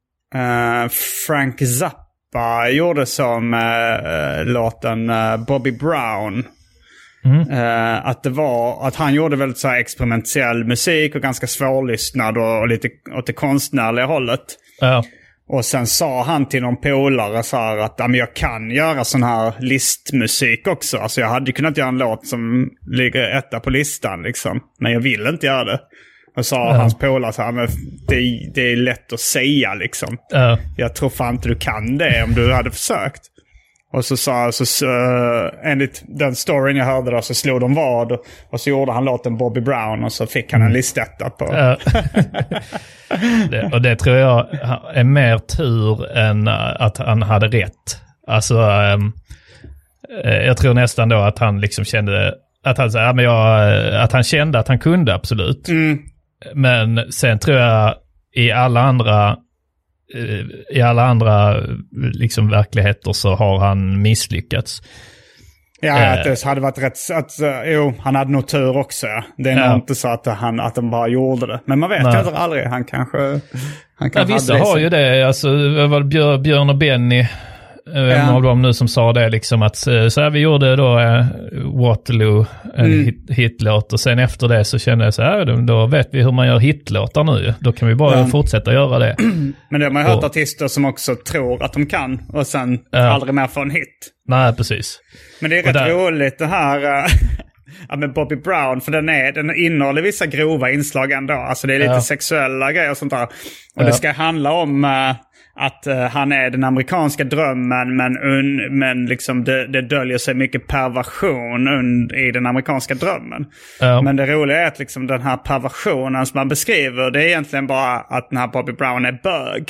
Uh, Frank Zappa gjorde som uh, låten uh, Bobby Brown. Mm. Uh, att det var att han gjorde väldigt så här experimentell musik och ganska svårlyssnad och, och lite åt det konstnärliga hållet. Ja. Och sen sa han till någon polare så här att jag kan göra sån här listmusik också. Alltså jag hade kunnat göra en låt som ligger etta på listan liksom. Men jag vill inte göra det. Och sa ja. hans polare så här, men det, det är lätt att säga liksom. Ja. Jag tror fan inte du kan det om du hade försökt. Och så sa så, så uh, enligt den storyn jag hörde då så slog de vad. Och, och så gjorde han låten Bobby Brown och så fick han en listetta på. Ja. det, och det tror jag är mer tur än att han hade rätt. Alltså um, jag tror nästan då att han liksom kände att han, ja, men jag, att han kände att han kunde absolut. Mm. Men sen tror jag i alla andra i alla andra liksom verkligheter så har han misslyckats. Ja, eh. att det hade varit rätt att jo, han hade nog tur också. Det är ja. nog inte så att han att de bara gjorde det. Men man vet ju inte aldrig, han kanske han kanske ja, vissa har ju det, alltså var Björn och Benny en av dem nu som sa det liksom att så här vi gjorde då äh, Waterloo en mm. hit, hitlåt och sen efter det så kände jag så här då, då vet vi hur man gör hitlåtar nu, då kan vi bara ja. fortsätta göra det. Men det har man ju hört och, artister som också tror att de kan och sen ja. aldrig mer få en hit. Nej, precis. Men det är rätt där... roligt det här ja, med Bobby Brown, för den, är, den innehåller vissa grova inslag ändå, alltså det är lite ja. sexuella grejer och sånt där och ja. det ska handla om uh, att uh, han är den amerikanska drömmen men, un, men liksom det, det döljer sig mycket perversion un, i den amerikanska drömmen. Ja. Men det roliga är att liksom den här perversionen som man beskriver, det är egentligen bara att den här Bobby Brown är bög.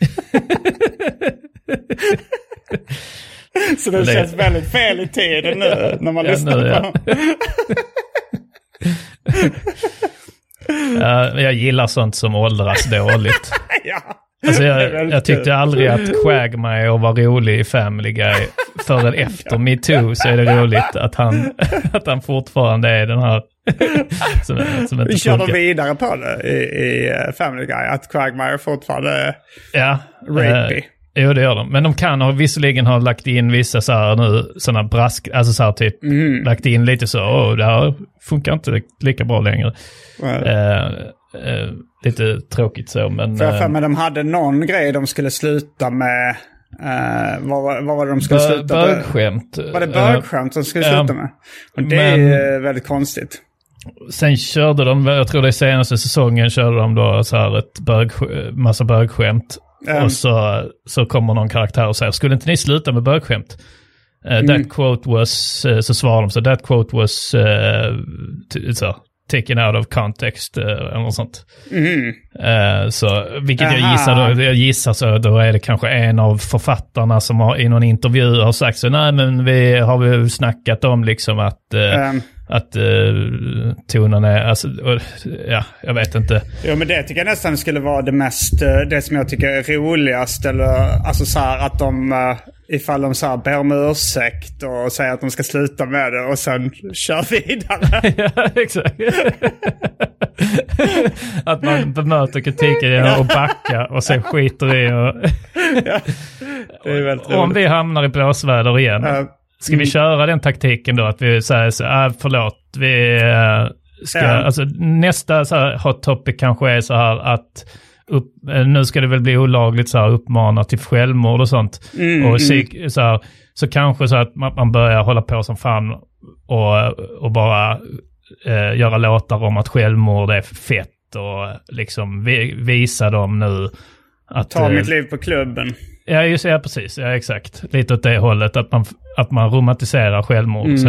Så det, det känns väldigt fel i tiden nu när man ja, lyssnar nu, ja. på ja, jag gillar sånt som åldras dåligt. Ja. Alltså jag, jag tyckte aldrig att Quagmire var rolig i Family Guy förrän efter Me Too, så är det roligt att han, att han fortfarande är den här som, som inte vi kör de vidare på det i, i Family Guy, att Quagmire fortfarande är ja, rapey. Eh, jo, det gör de. Men de kan ha visserligen ha lagt in vissa så här nu, sådana brask, alltså så här typ, mm. lagt in lite så, åh, det här funkar inte lika bra längre. Mm. Eh, eh, lite tråkigt så, men... För, för, men de hade någon grej de skulle sluta med, eh, vad, vad var det de skulle bö, sluta med? Bögskämt. Var det bögskämt de skulle sluta uh, med? Och det men, är väldigt konstigt. Sen körde de, jag tror det senaste säsongen körde de då så här ett bög, massa bögskämt. Um, och så, så kommer någon karaktär och säger, skulle inte ni sluta med bögskämt? Uh, mm. That quote was, uh, så svarar de så, that quote was uh, t- så, taken out of context uh, eller något sånt. Mm. Uh, så, vilket Aha. jag gissar då, jag gissar så, då är det kanske en av författarna som har, i någon intervju har sagt så, nej men vi har vi snackat om liksom att uh, um. att uh, tonen är, alltså, uh, ja, jag vet inte. Jo, men det tycker jag nästan skulle vara det mest, uh, det som jag tycker är roligast, eller alltså så här att de, uh, ifall de så här ber om ursäkt och säger att de ska sluta med det och sen kör vidare. Ja, exakt. Att man bemöter kritiken genom att backa och sen skiter i och... Ja, det är väldigt roligt. Om vi hamnar i blåsväder igen, uh, ska vi mm. köra den taktiken då att vi säger så här, förlåt, vi äh, ska, ja. alltså nästa så här hot topic kanske är så här att upp, nu ska det väl bli olagligt så här uppmana till självmord och sånt. Mm, och så, mm. så, här, så kanske så att man, man börjar hålla på som fan och, och bara äh, göra låtar om att självmord är fett och liksom vi, visa dem nu att... Ta mitt liv på klubben. Ja, just, ja, precis. Ja, exakt. Lite åt det hållet, att man, att man romantiserar självmord. Mm. Så.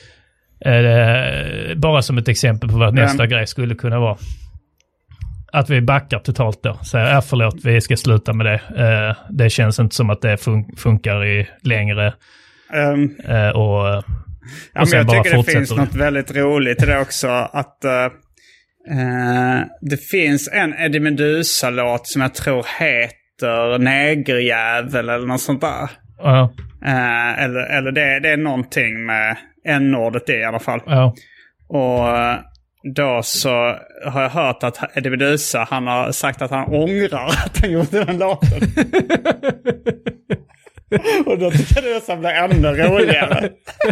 Eh, bara som ett exempel på vad mm. nästa grej skulle kunna vara. Att vi backar totalt då. Så ja, förlåt, vi ska sluta med det. Eh, det känns inte som att det fun- funkar i längre. Um, eh, och, ja, och sen men jag bara tycker det finns något väldigt roligt i det också. Att uh, uh, det finns en Eddie Meduza-låt som jag tror heter Negerjävel eller något sånt där. Uh-huh. Uh, eller eller det, det är någonting med n-ordet i alla fall. Uh-huh. Och då så har jag hört att Eddie Meduza, han har sagt att han ångrar att han gjorde den låten. Och då tycker jag det nästan blir ännu roligare.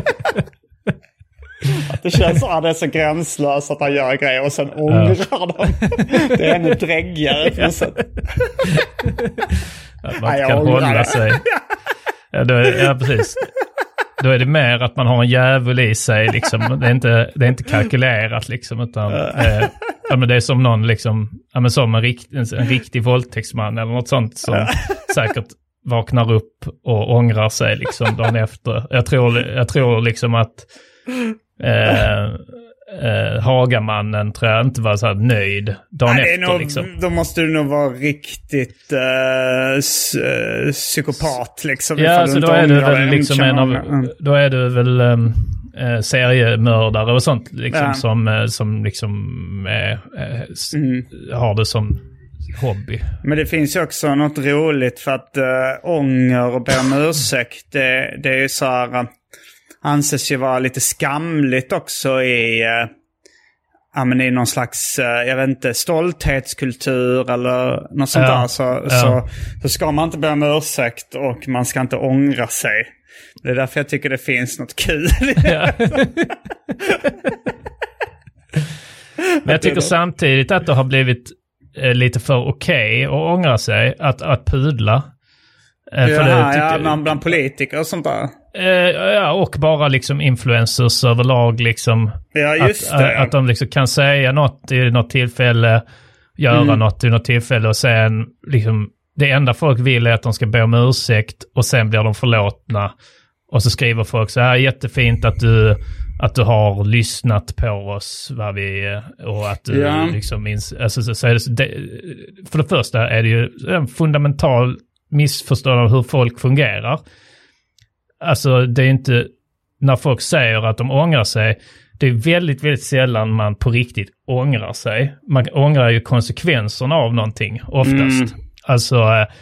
Att det känns som att det är så gränslöst att han gör grejer och sen ångrar ja. dem. Det är ännu dräggigare på något sätt. Att man kan hålla sig. Ja, då är, ja, precis. Då är det mer att man har en djävul i sig. Liksom. Det, är inte, det är inte kalkylerat liksom. Utan, eh, ja, men det är som någon liksom, ja, men som en, rikt, en, en riktig våldtäktsman eller något sånt som säkert vaknar upp och ångrar sig liksom dagen efter. Jag tror, jag tror liksom att eh, eh, Hagamannen tror jag inte var så här nöjd dagen Nej, efter. Nog, liksom. Då måste du nog vara riktigt eh, psykopat liksom. Ja, så då är du väl liksom en av, mm. då är du väl um, eh, seriemördare och sånt liksom, ja. som, eh, som liksom eh, eh, mm. har det som hobby. Men det finns ju också något roligt för att äh, ånger och be om ursäkt, det, det är ju så här, äh, anses ju vara lite skamligt också i, äh, ja, men i någon slags, äh, jag vet inte, stolthetskultur eller något sånt ja. där. Så, ja. så, så ska man inte be om ursäkt och man ska inte ångra sig. Det är därför jag tycker det finns något kul. Ja. Men jag tycker samtidigt att det har blivit lite för okej okay att ångra sig, att, att pudla. Ja, för det, ja, bland, bland politiker och sånt där. Ja, och bara liksom influencers överlag liksom. Ja, just att, det. Att, att de liksom kan säga något i något tillfälle, göra mm. något i något tillfälle och sen liksom, det enda folk vill är att de ska be om ursäkt och sen blir de förlåtna. Och så skriver folk så här, jättefint att du att du har lyssnat på oss vad vi, och att du ja. liksom minns, alltså, så, så är det, det, för det första är det ju en fundamental missförstånd av hur folk fungerar. Alltså det är inte, när folk säger att de ångrar sig, det är väldigt, väldigt sällan man på riktigt ångrar sig. Man ångrar ju konsekvenserna av någonting oftast. Mm. Alltså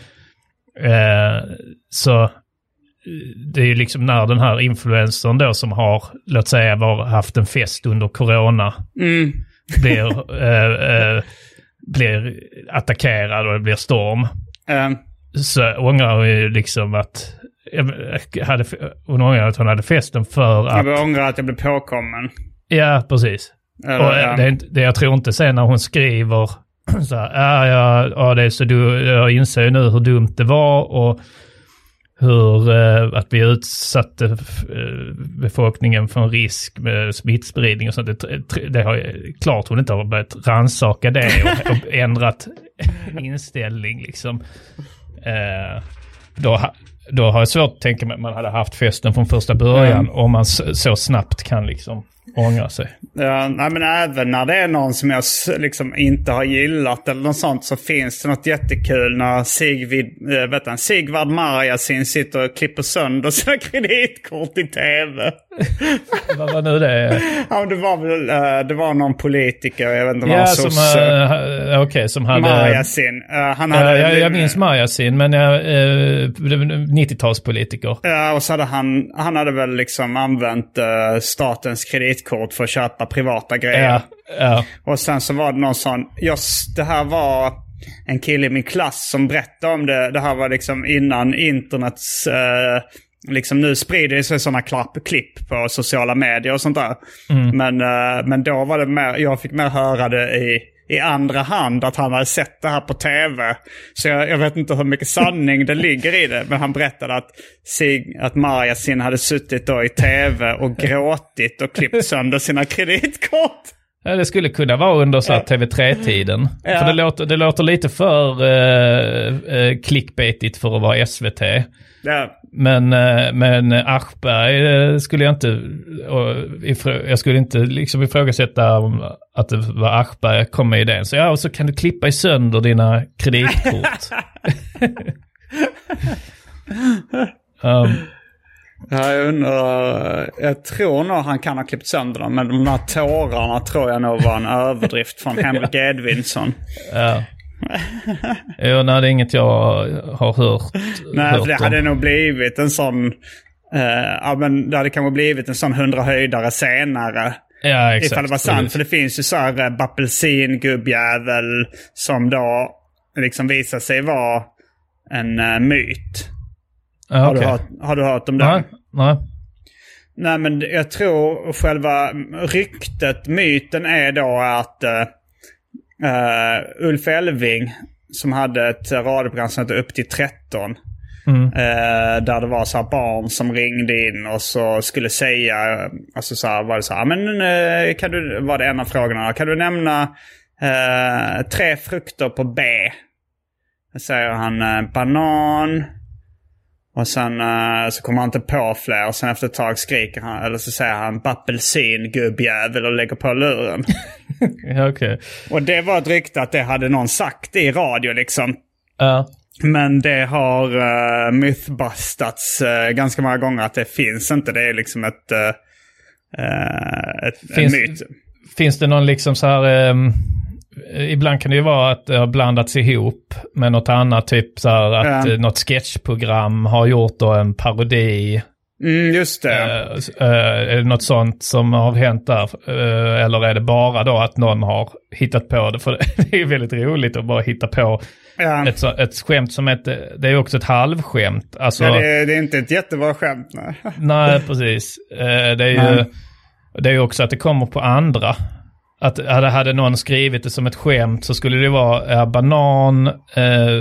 eh, så det är ju liksom när den här influencern då som har, låt säga, var, haft en fest under corona mm. blir, äh, äh, blir attackerad och det blir storm. Mm. Så ångrar hon ju liksom att hade, hon ångrar att hon hade festen för att... Jag ångrar att jag blev påkommen. Ja, precis. Eller, och ja. Det, är inte, det jag tror inte sen när hon skriver så här, ja, ja, ja, det är så du, jag inser ju nu hur dumt det var och hur eh, att vi utsatte eh, befolkningen för en risk med smittspridning och sånt. Det, det har klart hon inte har börjat rannsaka det och, och ändrat inställning liksom. Eh, då, då har jag svårt att tänka mig att man hade haft festen från första början mm. om man så, så snabbt kan liksom ångra sig. Ja, nej, men även när det är någon som jag liksom inte har gillat eller något sånt, så finns det något jättekul när Sigvid, äh, vet du, Sigvard Marjasin sitter och klipper sönder sina kreditkort i tv. Vad var nu det? Ja, det var väl äh, det var någon politiker, jag vet inte vad ja, som som, äh, okej, okay, som hade Marjasin. Äh, han hade ja, jag, jag minns Marjasin, men jag, äh, nittiotalspolitiker. Ja, och så hade han han hade väl liksom använt äh, statens kreditkort för att köpa privata grejer. Ja, ja. Och sen så var det någon sån, just det här var en kille i min klass som berättade om det. Det här var liksom innan internets, eh, liksom nu sprider det sig sådana klipp på sociala medier och sånt där. Mm. Men, eh, men då var det mer, jag fick mer höra det i, i andra hand att han hade sett det här på tv. Så jag, jag vet inte hur mycket sanning det ligger i det. Men han berättade att, Sig, att Marjasin hade suttit då i tv och gråtit och klippt sönder sina kreditkort. Ja, det skulle kunna vara under så här T V tre-tiden. Ja. För det låter, det låter lite för uh, uh, clickbaitigt för att vara S V T. Ja. Men, uh, men Aschberg uh, skulle jag inte... Uh, ifrå, jag skulle inte liksom ifrågasätta om att det var Aschberg kom med idén. Så ja, och så kan du klippa i sönder dina kreditkort. um, Ja, jag undrar, jag tror nog han kan ha klippt sönder dem, men de här tårarna tror jag nog var en överdrift från Henrik Edvinsson. Ja. Jo, nej, det är inget jag har hört. Nej, hört för det om. hade nog blivit en sån, uh, ja men det hade kanske blivit en sån hundra höjdare senare. Ja, exakt. Ifall det var sant, för det finns ju så här uh, Bappelsin, gubbjävel, som då liksom visar sig vara en uh, myt. Ah, har, okay. du hört, har du hört om det? Nej, nej. Nej, men jag tror själva ryktet, myten är då att uh, uh, Ulf Elving som hade ett radioprogram som hette Upp till tretton. Mm. Eh, där det var så här barn som ringde in och så skulle säga, alltså så här, var det så här, men eh, kan du, var det en av frågorna, kan du nämna eh, tre frukter på B? Då säger han eh, banan. Och sen uh, så kommer han inte på fler. Och sen efter ett tag skriker han, eller så säger han apelsin, gubbjävel, och lägger på luren. Ja, okay. Och det var ett rykte att det hade någon sagt i radio liksom. Ja. Men det har uh, mythbustats uh, ganska många gånger att det finns inte. Det är liksom ett, uh, uh, ett finns, en myt. Finns det någon liksom så här... Um... Ibland kan det ju vara att det har blandats ihop med något annat, typ så här att ja. något sketchprogram har gjort då en parodi. Mm, just det. Uh, uh, är det något sånt som har hänt där? Uh, eller är det bara då att någon har hittat på det? För det är ju väldigt roligt att bara hitta på ja. ett, ett skämt som ett, det är ju också ett halvskämt. Alltså, ja, det, är, det är inte ett jättebra skämt. Nej, nej precis. Uh, det är ju det är ju också att det kommer på andra. Att hade, hade någon skrivit det som ett skämt så skulle det vara äh, banan, äh,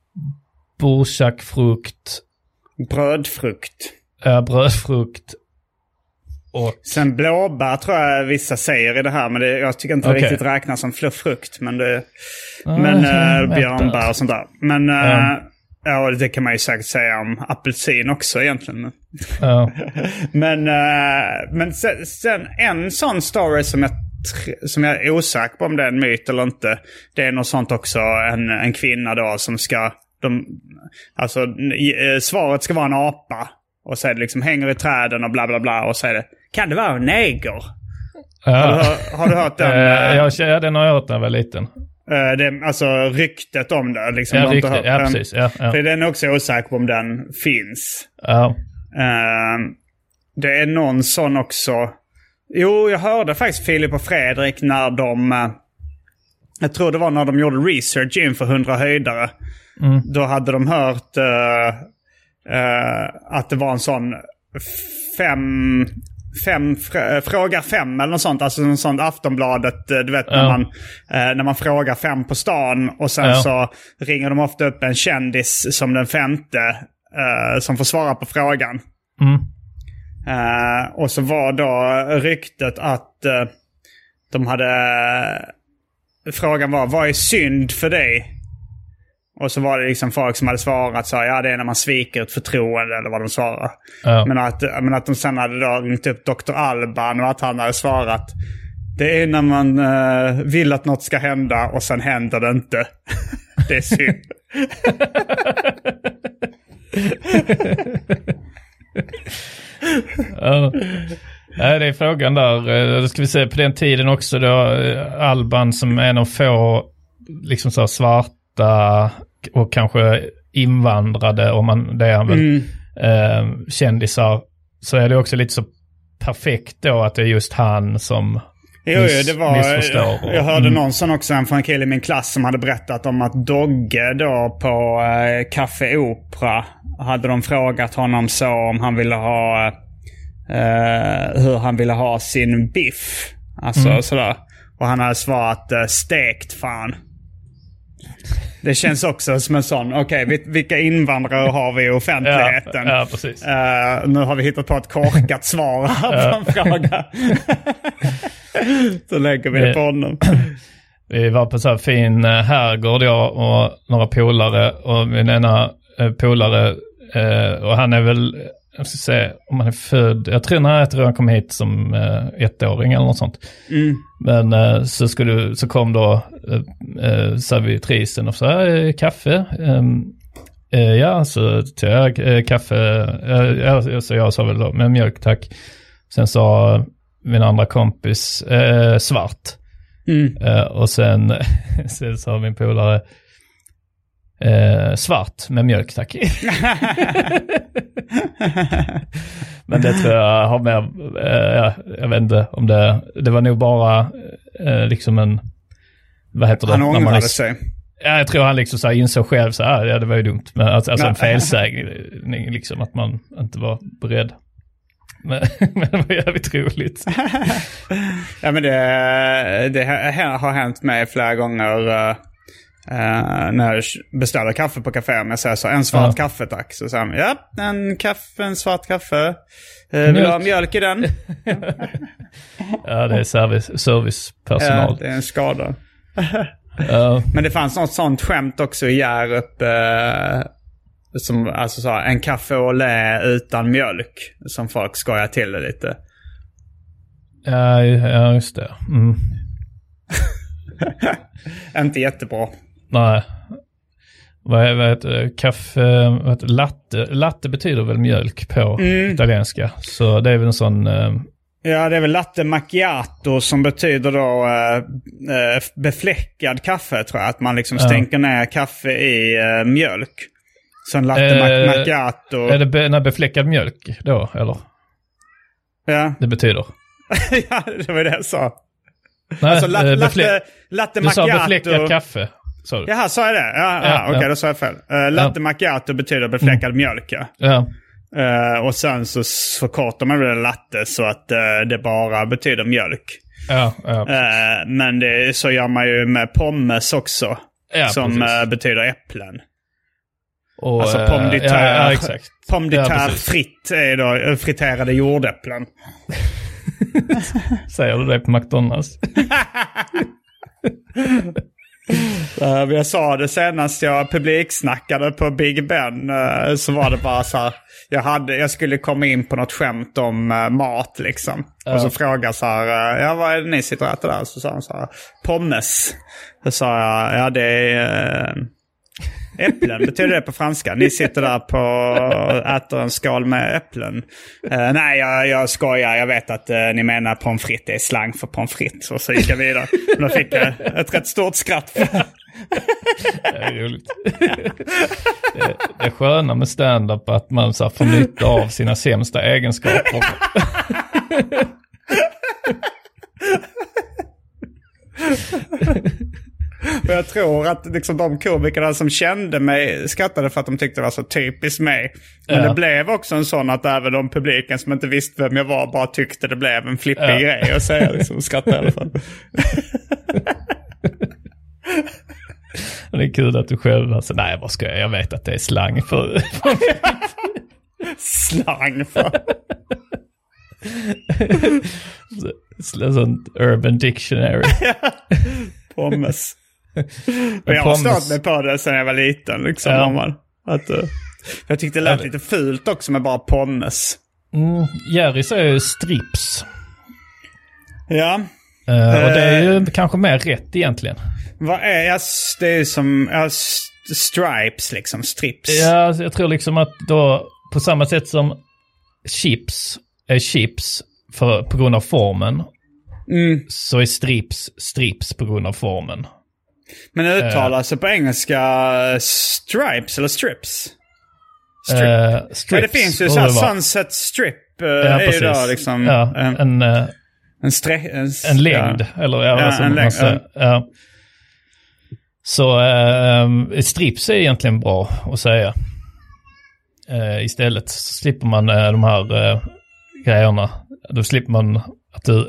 borsackfrukt, brödfrukt. Äh, brödfrukt. Och... Sen blåbär tror jag vissa säger i det här, men det, jag tycker inte okay. det riktigt räknas som frukt. Men, det, ah, men äh, björnbär och sånt där. Men äh, mm. ja, det kan man ju säkert säga om apelsin också egentligen. Ja. men äh, men sen, sen en sån story som jag som jag är osäker på om det är en myt eller inte. Det är något sånt också, en, en kvinna då som ska de, alltså i, svaret ska vara en apa och så är det liksom hänger i träden och bla bla bla och så är det, kan det vara en neger? Ja. Har, du hört, har du hört den? Uh, ja, den har jag hört när jag var liten. Uh, det, alltså ryktet om det liksom, ja, ryktet, hört, ja precis ja, ja. För den är också osäker på om den finns. Ja. Uh, det är någon sån också. Jo, jag hörde faktiskt Filip och Fredrik när de, jag tror det var när de gjorde research inför hundra höjdare. Mm. Då hade de hört uh, uh, att det var en sån fem, fem fr- fråga fem eller något sånt. Alltså en sån Aftonbladet, du vet, ja. när, man, uh, när man frågar fem på stan och sen ja. så ringer de ofta upp en kändis som den femte uh, som får svara på frågan. Mm. Uh, och så var då ryktet att uh, de hade uh, frågan var, vad är synd för dig? Och så var det liksom folk som hade svarat så ja, det är när man sviker ett förtroende eller vad de svarar. Ja. Men, att, men att de sen hade då ringt upp doktor Alban och att han hade svarat, det är när man uh, vill att något ska hända och sen händer det inte. Det är synd. Ja. Nej, det är frågan där. Då ska vi se på den tiden också då, Alban som är en av få liksom så svarta och kanske invandrade, om man det är väl mm. eh, kändisar, så är det också lite så perfekt då att det är just han som Jo, miss, det var, missförstår. Jag, jag hörde mm. någon sån också, en från en kille i min klass som hade berättat om att Dogge då på eh, Café Opera hade de frågat honom så om han ville ha eh, hur han ville ha sin biff. Alltså mm. sådär. Och han hade svarat eh, stekt fan. Det känns också som en sån, okej, okay, vilka invandrare har vi i offentligheten? Ja, ja precis. Uh, nu har vi hittat på ett korkat svar här på en fråga. Så lägger vi det på honom. Vi var på så här fin herrgård, jag och några polare, och min ena eh, polare, eh, och han är väl, jag ska se om han är född, jag tror när jag tror han kom hit som eh, ettåring eller något sånt. Mm. Men eh, så, skulle, så kom då eh, servitrisen och sa eh, kaffe. Um, eh, ja, så tog jag eh, kaffe. Eh, så jag sa väl då, med mjölk tack. Sen sa min andra kompis eh, svart. Mm. Eh, och sen, sen sa min polare Eh, svart med mjölk tack. Men det tror jag har med eh, ja, jag vet inte om det det var nog bara eh, liksom en, vad heter det? Han ångrade man liksom, sig. Ja, jag tror han liksom så här insåg själv så här, ja det var ju dumt, men alltså, alltså en felsägning liksom, att man inte var beredd. Men, men det var jävligt roligt. Ja, men det, det har hänt mig flera gånger. Uh, när jag beställer kaffe på kafé, men jag säger så, en svart ja. kaffe tack. Så säger han, ja, en kaffe, en svart kaffe. Uh, vill du ha mjölk i den? Ja, det är service, servicepersonal. Ja, det är en skada. uh. Men det fanns något sånt skämt också i Hjärup. Uh, som, alltså så, en kaffe au lait utan mjölk. Som folk skojar till det lite. Ja, ja just det. Mm. Inte jättebra. Nej. Vad är, vad heter kaffe, vad heter, latte. Latte betyder väl mjölk på mm. italienska. Så det är väl en sån... Uh... Ja, det är väl latte macchiato som betyder då uh, befläckad kaffe, tror jag. Att man liksom stänker ja. ner kaffe i uh, mjölk. Så en latte uh, macchiato... Är det be, när befläckad mjölk då, eller? Ja. Det betyder. Ja, det var det jag sa. Nej, alltså, la, befle- latte, latte macchiato... Du sa befläckad kaffe. Sa du? Jaha, sa jag det? Ja, ja, ja okej, okay, ja. Då sa jag fel. Uh, latte ja. macchiato betyder befläckad mm. mjölk, ja. Ja. Uh, och sen så förkortar man det latte så att uh, det bara betyder mjölk. Ja, ja. Uh, men det, så gör man ju med pommes också. Ja, som uh, betyder äpplen. Och, alltså pomme de terre, ja, ja, exakt. Pomme de terre ja, fritt är då friterade jordäpplen. Säger du det på McDonald's? uh, jag sa det senast jag publiksnackade på Big Ben, uh, så var det bara så här, jag, hade, jag skulle komma in på något skämt om uh, mat liksom. Uh. Och så frågade så här, uh, ja vad är det ni sitter och äter där? Så sa han så här, pommes. Så sa jag, ja det är... Uh, äpplen betyder det på franska. Ni sitter där på och äter en skål med äpplen. Uh, nej, jag, jag skojar. Jag vet att uh, ni menar pommes frites. Det är slang för pommes frites. Och så gick jag vidare. Men då fick jag ett rätt stort skratt. Det är roligt. Det, det är sköna med stand-up att man så här, får nytta av sina sämsta egenskaper. Och jag tror att liksom, de komikerna som kände mig skrattade för att de tyckte det var så typiskt mig. Men ja. Det blev också en sån att även de publiken som inte visste vem jag var bara tyckte det blev en flippig ja. grej att säga. Liksom, skrattade i alla fall. Det är kul att du själv alltså, nej vad ska jag, jag vet att det är slang för... Slang för... Sånt urban dictionary. Pommes. Och jag har stått mig på det sen jag var liten. Liksom, ja. man, att, uh, jag tyckte det lät lite fult också med bara pommes. Mm, Jerry säger ju strips. Ja. Uh, och det är ju uh, kanske mer rätt egentligen. Vad är jag? Det är som ja, stripes liksom, strips. Ja, jag tror liksom att då på samma sätt som chips är chips för, på grund av formen. Mm. Så är strips strips på grund av formen. Men det uttalas uh, på engelska stripes eller strips? Strip. Uh, strips. Men det finns ju så här Sunset Strip. Uh, ja, är precis. ju då liksom ja, en, en, uh, en, stre- en, en längd. Ja. Eller, ja, ja, alltså, en längd. Alltså, ja. Så uh, strips är egentligen bra att säga. Uh, istället så slipper man uh, de här uh, grejerna. Då slipper man att du...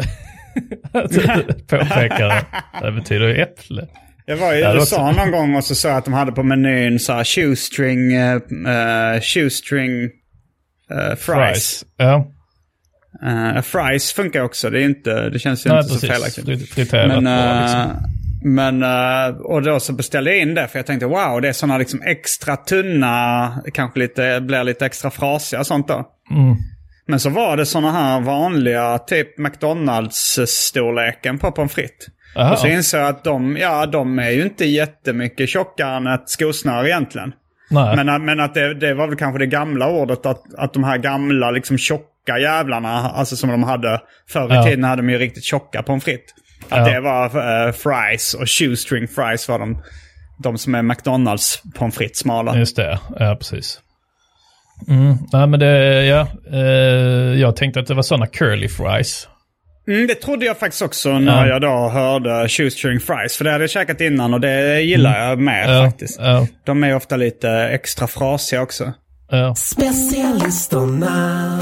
påpekar det betyder ju äpple. Jag var i U S A någon gång och så sa att de hade på menyn så här shoestring uh, shoestring uh, fries. fries. Ja. Uh, fries funkar också. Det är inte det känns ju Nej, inte precis. Så felaktigt. Friterat men uh, liksom. men uh, och då så beställde jag in det för jag tänkte wow, det är såna liksom extra tunna, kanske lite blir lite extra frasiga och sånt då. Mm. Men så var det såna här vanliga typ McDonalds-storleken på pommes frites. Och så insåg jag att de, ja, de är ju inte jättemycket tjockare än ett skosnöre egentligen. Nej. Men, men att det, det var väl kanske det gamla ordet att, att de här gamla liksom tjocka jävlarna, alltså som de hade förr i ja. tiden hade de ju riktigt tjocka pommes frites. Att ja. det var uh, fries och shoestring fries var de, de som är McDonalds pommes frites smala. Just det, ja precis. Mm, nej men det, ja, eh, jag tänkte att det var såna curly fries. Mm, det trodde jag faktiskt också när ja. jag då hörde shoestring fries. För det hade jag käkat innan och det gillar mm. jag med ja, faktiskt. Ja. De är ofta lite extra frasiga också. Ja. Specialisterna,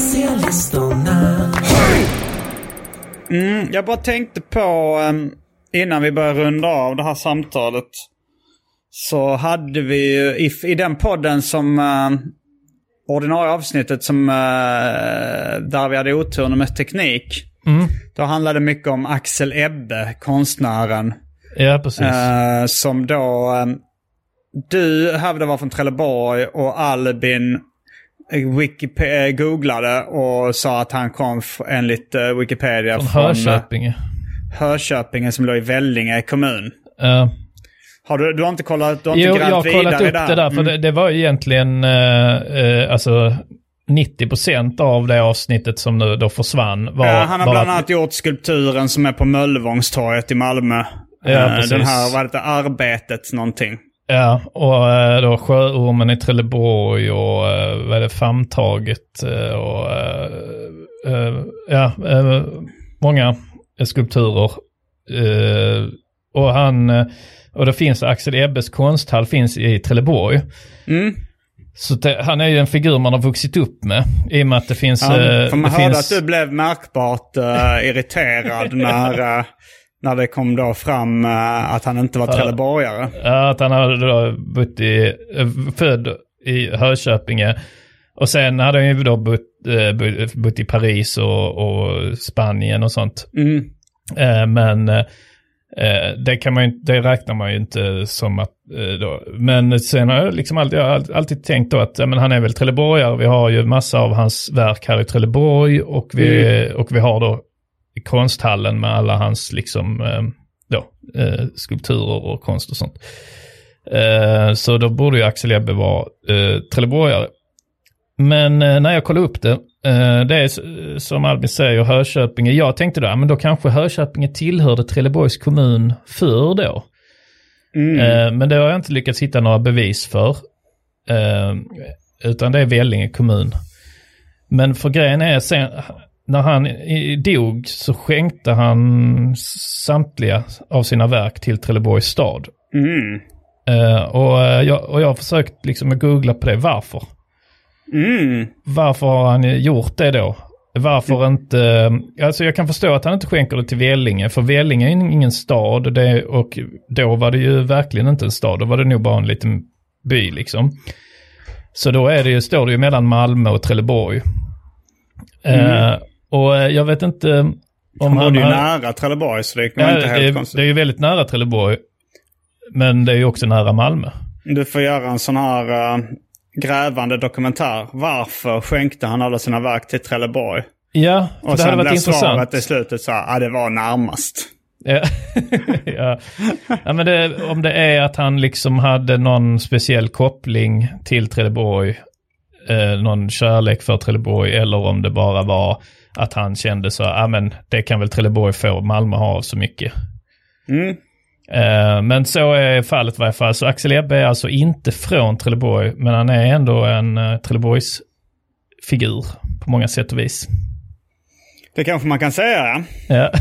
specialisterna. Mm, jag bara tänkte på... Um, innan vi börjar runda av det här samtalet så hade vi ju i, i den podden som uh, ordinarie avsnittet som uh, där vi hade otur med teknik. Mm. Då handlade det mycket om Axel Ebbe, konstnären. Ja, precis. Uh, som då um, du hävdade var från Trelleborg och Albin Wikipedia googlade och sa att han kom f- enligt uh, Wikipedia från, från Hörköpinge. Uh, Hörköpinge som låg i Vellinge kommun. Uh. Har du, du har inte kollat, du har jo, inte jag har kollat upp där. det där, för mm. det, det var egentligen uh, uh, alltså nittio procent av det avsnittet som nu då försvann. Var, ja, han har var bland att... annat gjort skulpturen som är på Möllevångstorget i Malmö. Ja, uh, precis. Den här, vad heter det, arbetet någonting. Ja, och uh, då Sjöormen i Trelleborg och uh, vad är det, Famtaget uh, och uh, uh, ja, uh, många skulpturer. Uh, och han uh, och det finns Axel Ebbes konsthall finns i Trelleborg. Mm. Så det, han är ju en figur man har vuxit upp med i och med att det finns... Ja, för man det hörde finns... att du blev märkbart uh, irriterad när, uh, när det kom då fram uh, att han inte var trelleborgare. Ja, att han hade då bott i, född i Hörköpinge. Och sen hade han ju då bott, uh, bott i Paris och, och Spanien och sånt. Mm. Uh, men... Uh, Eh, det kan man ju, det räknar man ju inte som att eh, då. Men sen har jag liksom alltid, jag har alltid tänkt då att ja, men han är väl trelleborgare. Vi har ju massa av hans verk här i Trelleborg och vi, mm. och vi har då konsthallen med alla hans liksom eh, då, eh, skulpturer och konst och sånt. Eh, så då borde ju Axel Ebbe vara eh, trelleborgare. Men eh, när jag kollade upp det, eh, det är som Albin säger, Hörköpinge. Jag tänkte då, men då kanske Hörköpinge tillhörde Trelleborgs kommun för då. Mm. Eh, men det har jag inte lyckats hitta några bevis för. Eh, utan det är Vellinge kommun. Men för grejen är sen, när han dog så skänkte han samtliga av sina verk till Trelleborgs stad. Mm. Eh, och, jag, och jag har försökt liksom att googla på det, varför. Mm. Varför har han gjort det då? Varför mm. inte... Alltså jag kan förstå att han inte skänker det till Vellinge. För Vellinge är ingen stad. Det, och då var det ju verkligen inte en stad. Då var det nog bara en liten by liksom. Så då är det ju, står det ju mellan Malmö och Trelleborg. Mm. Uh, och jag vet inte... Om han han är ju har... nära Trelleborg så det kan ja, inte helt det, konstigt. Det är ju väldigt nära Trelleborg. Men det är ju också nära Malmö. Du får göra en sån här... Uh... grävande dokumentär. Varför skänkte han alla sina verk till Trelleborg? Ja, för och det hade varit intressant. Och sen svaret i slutet så ja, det var närmast. Ja, ja. ja men det, om det är att han liksom hade någon speciell koppling till Trelleborg, eh, någon kärlek för Trelleborg, eller om det bara var att han kände så, ja men det kan väl Trelleborg få, Malmö har så mycket. Mm. Uh, men så är fallet i varje fall. Så Axel Ebbe är alltså inte från Trelleborg, men han är ändå en uh, Trelleborgs figur på många sätt och vis. Det kanske man kan säga. Ja.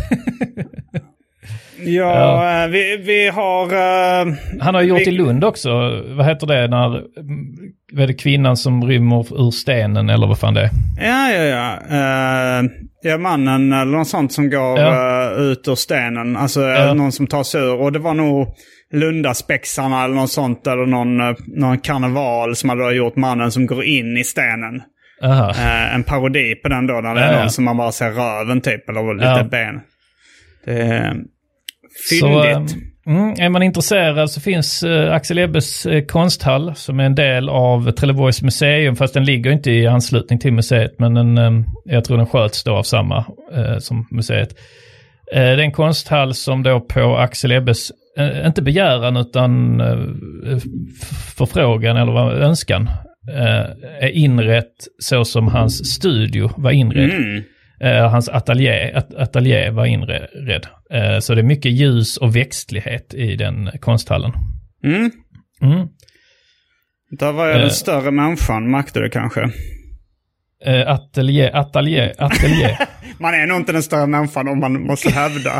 ja, ja. Vi, vi har... Uh, han har gjort vi... i Lund också. Vad heter det när... Är det kvinnan som rymmer ur stenen eller vad fan det är? Ja, ja, ja. Uh, ja, mannen eller något sånt som går ja. uh, ut ur stenen. Alltså ja. någon som tar sig ur. Och det var nog Lundaspexarna eller något sånt. Eller någon, uh, någon karneval som hade gjort mannen som går in i stenen. Uh, en parodi på den då. När det är ja, någon ja. som man bara ser röven typ. Eller lite ja. ben. Det är fyndigt. Så, Mm, är man intresserad så finns eh, Axel Ebbes eh, konsthall som är en del av Trelleborgs museum, fast den ligger inte i anslutning till museet, men den, eh, jag tror den sköts då av samma eh, som museet. Eh, det är en konsthall som då på Axel Ebbes, eh, inte begäran utan eh, förfrågan eller vad, önskan, eh, är inrätt så som hans studio var inredd. Mm. Uh, hans atelier, at- atelier var inredd. Uh, så det är mycket ljus och växtlighet i den konsthallen. Mm. Mm. Där var jag uh, den större människan, märkte du kanske? Uh, atelier, atelier, atelier. Man är nog inte den större människan om man måste hävda.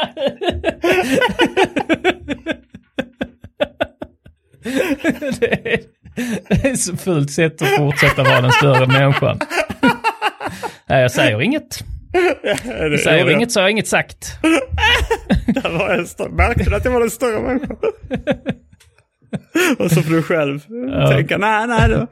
det, är, det är så fullt sätt att fortsätta vara den större människan. Nej, jag säger inget. Jag säger inget så jag har inget sagt. Där var jag större. Märkte du att jag var den större människan? Och så får du själv ja. tänka, nej, nej. Då.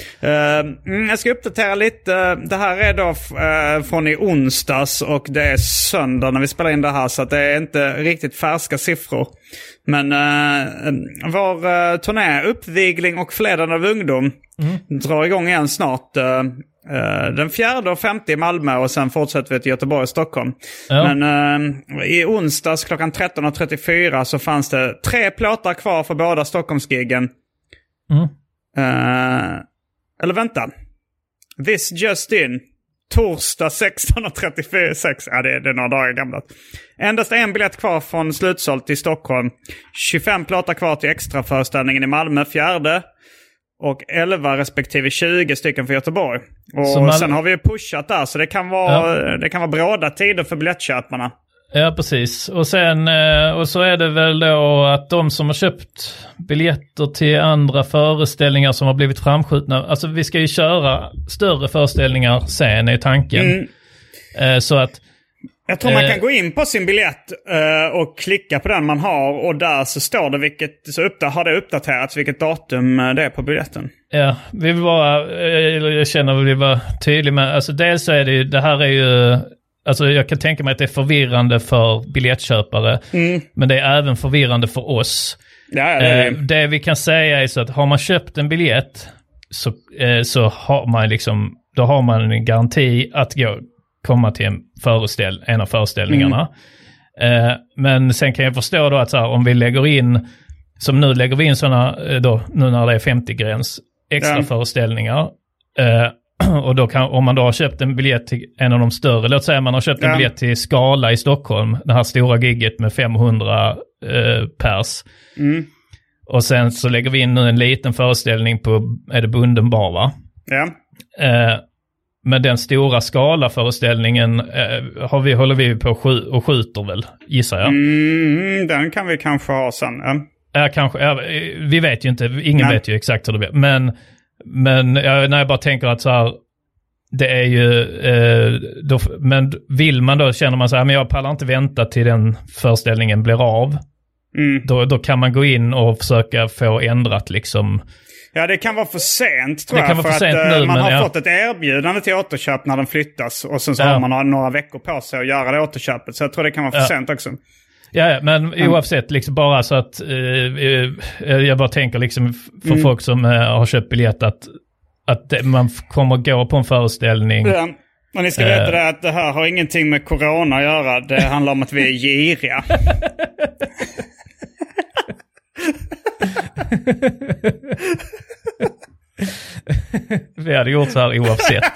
Uh, jag ska uppdatera lite. Det här är då uh, från i onsdags och det är söndag när vi spelar in det här. Så att det är inte riktigt färska siffror. Men uh, vår uh, turné Uppvigling och förledande av ungdom mm. drar igång igen snart. Uh, Uh, den fjärde och femte i Malmö och sen fortsätter vi till Göteborg och Stockholm. Ja. Men uh, i onsdags klockan tretton och trettiofyra så fanns det tre plåtar kvar för båda Stockholmsgiggen. Mm. Uh, eller vänta. This just in. Torsdag sexton och trettiofyra. sex, ja, det, det är några dagar gammalt. Endast en biljett kvar från slutsålt i Stockholm. tjugofem plåtar kvar till extra föreställningen i Malmö fjärde. Och elva respektive tjugo stycken för Göteborg. Och man... sen har vi ju pushat där. Så det kan vara, ja. det kan vara bråda tider för biljettköparna. Ja, precis. Och sen och så är det väl då att de som har köpt biljetter till andra föreställningar som har blivit framskjutna. Alltså vi ska ju köra större föreställningar sen i tanken. Mm. Så att... Jag tror man kan gå in på sin biljett uh, och klicka på den man har och där så står det vilket, så upp, har det uppdaterats vilket datum det är på biljetten. Ja, vi vill vara, jag känner att vi var tydliga med, alltså dels så är det ju, det här är ju, alltså jag kan tänka mig att det är förvirrande för biljettköpare, mm. men det är även förvirrande för oss. Ja, det, är det. Uh, det vi kan säga är så att har man köpt en biljett så, uh, så har man liksom, då har man en garanti att gå komma till en, föreställ, en av föreställningarna. Mm. Eh, men sen kan jag förstå då att så här, om vi lägger in, som nu lägger vi in sådana, då, nu när det är femtio-gräns, extra ja. föreställningar. Eh, och då kan, om man då har köpt en biljett till en av de större, låt säga man har köpt en ja. biljett till Skala i Stockholm, det här stora gigget med femhundra eh, pers. Mm. Och sen så lägger vi in nu en liten föreställning på, är det Bunden bar, va? Ja. Eh, Men den stora skala-föreställningen eh, har vi, håller vi på skj- och skjuter väl, gissar jag. Mm, den kan vi kanske ha sen. Ja, ja kanske. Ja, vi vet ju inte, ingen Nej. vet ju exakt hur det blir. Men, men ja, när jag bara tänker att så här, det är ju, eh, då, men vill man då, känner man så här, men jag pallar inte vänta till den föreställningen blir av. Mm. Då, då kan man gå in och försöka få ändrat liksom. Ja, det kan vara för sent tror det jag. För, för att nu, man har ja. fått ett erbjudande till återköp när den flyttas. Och sen så ja. har man några veckor på sig att göra det återköpet. Så jag tror det kan vara för ja. sent också. Ja, men mm. oavsett liksom bara så att eh, jag bara tänker liksom för mm. folk som eh, har köpt biljett att, att det, man kommer gå på en föreställning. Ja. Och ni ska veta uh, det att det här har ingenting med corona att göra. Det handlar om att vi är giriga. Vi hade gjort så här oavsett.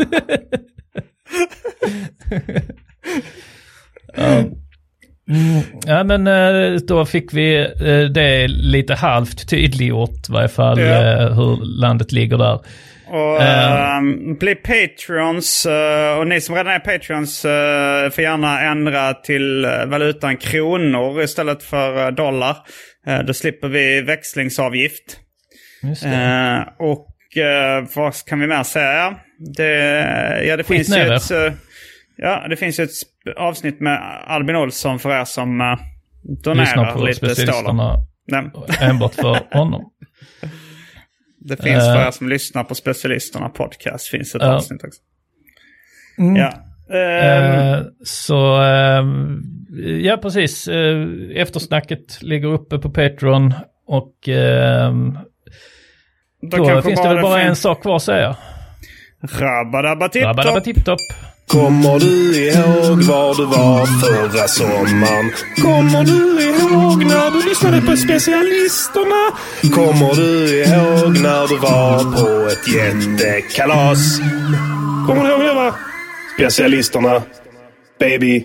um, mm, ja men då fick vi det lite halvt tydliggjort i varje fall ja. hur landet ligger där. Och um, bli Patreons uh, och ni som redan är Patreons uh, får gärna ändra till valutan kronor istället för uh, dollar. Uh, då slipper vi växlingsavgift. Just det. Uh, och uh, vad kan vi mer säga? Det, ja, det finns ju ett, uh, ja, det finns ju ett avsnitt med Albin Olsson för er som uh, donerar lite stålar. Enbart för honom. Det finns uh, för er som lyssnar på specialisterna podcast. Finns ett uh, avsnitt också. Mm. Ja. Uh, uh, så uh, ja precis. Uh, eftersnacket ligger uppe på Patreon. Och uh, då, då finns det väl bara fin- en sak kvar att säga. Rabba-dabba tipp-topp. Rabba-dabba tipp-topp. Kommer du ihåg var du var förra sommaren? Kommer du ihåg när du lyssnade på specialisterna? Kommer du ihåg när du var på ett jättekalas? Kommer du ihåg det, va? Specialisterna, baby.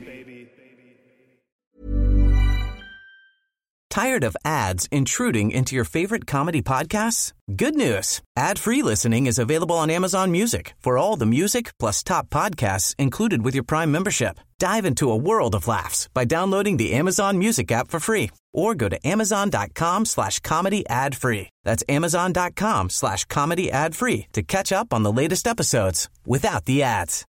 Tired of ads intruding into your favorite comedy podcasts? Good news. Ad-free listening is available on Amazon Music for all the music plus top podcasts included with your Prime membership. Dive into a world of laughs by downloading the Amazon Music app for free or go to amazon.com slash comedy ad free. That's amazon.com slash comedy ad free to catch up on the latest episodes without the ads.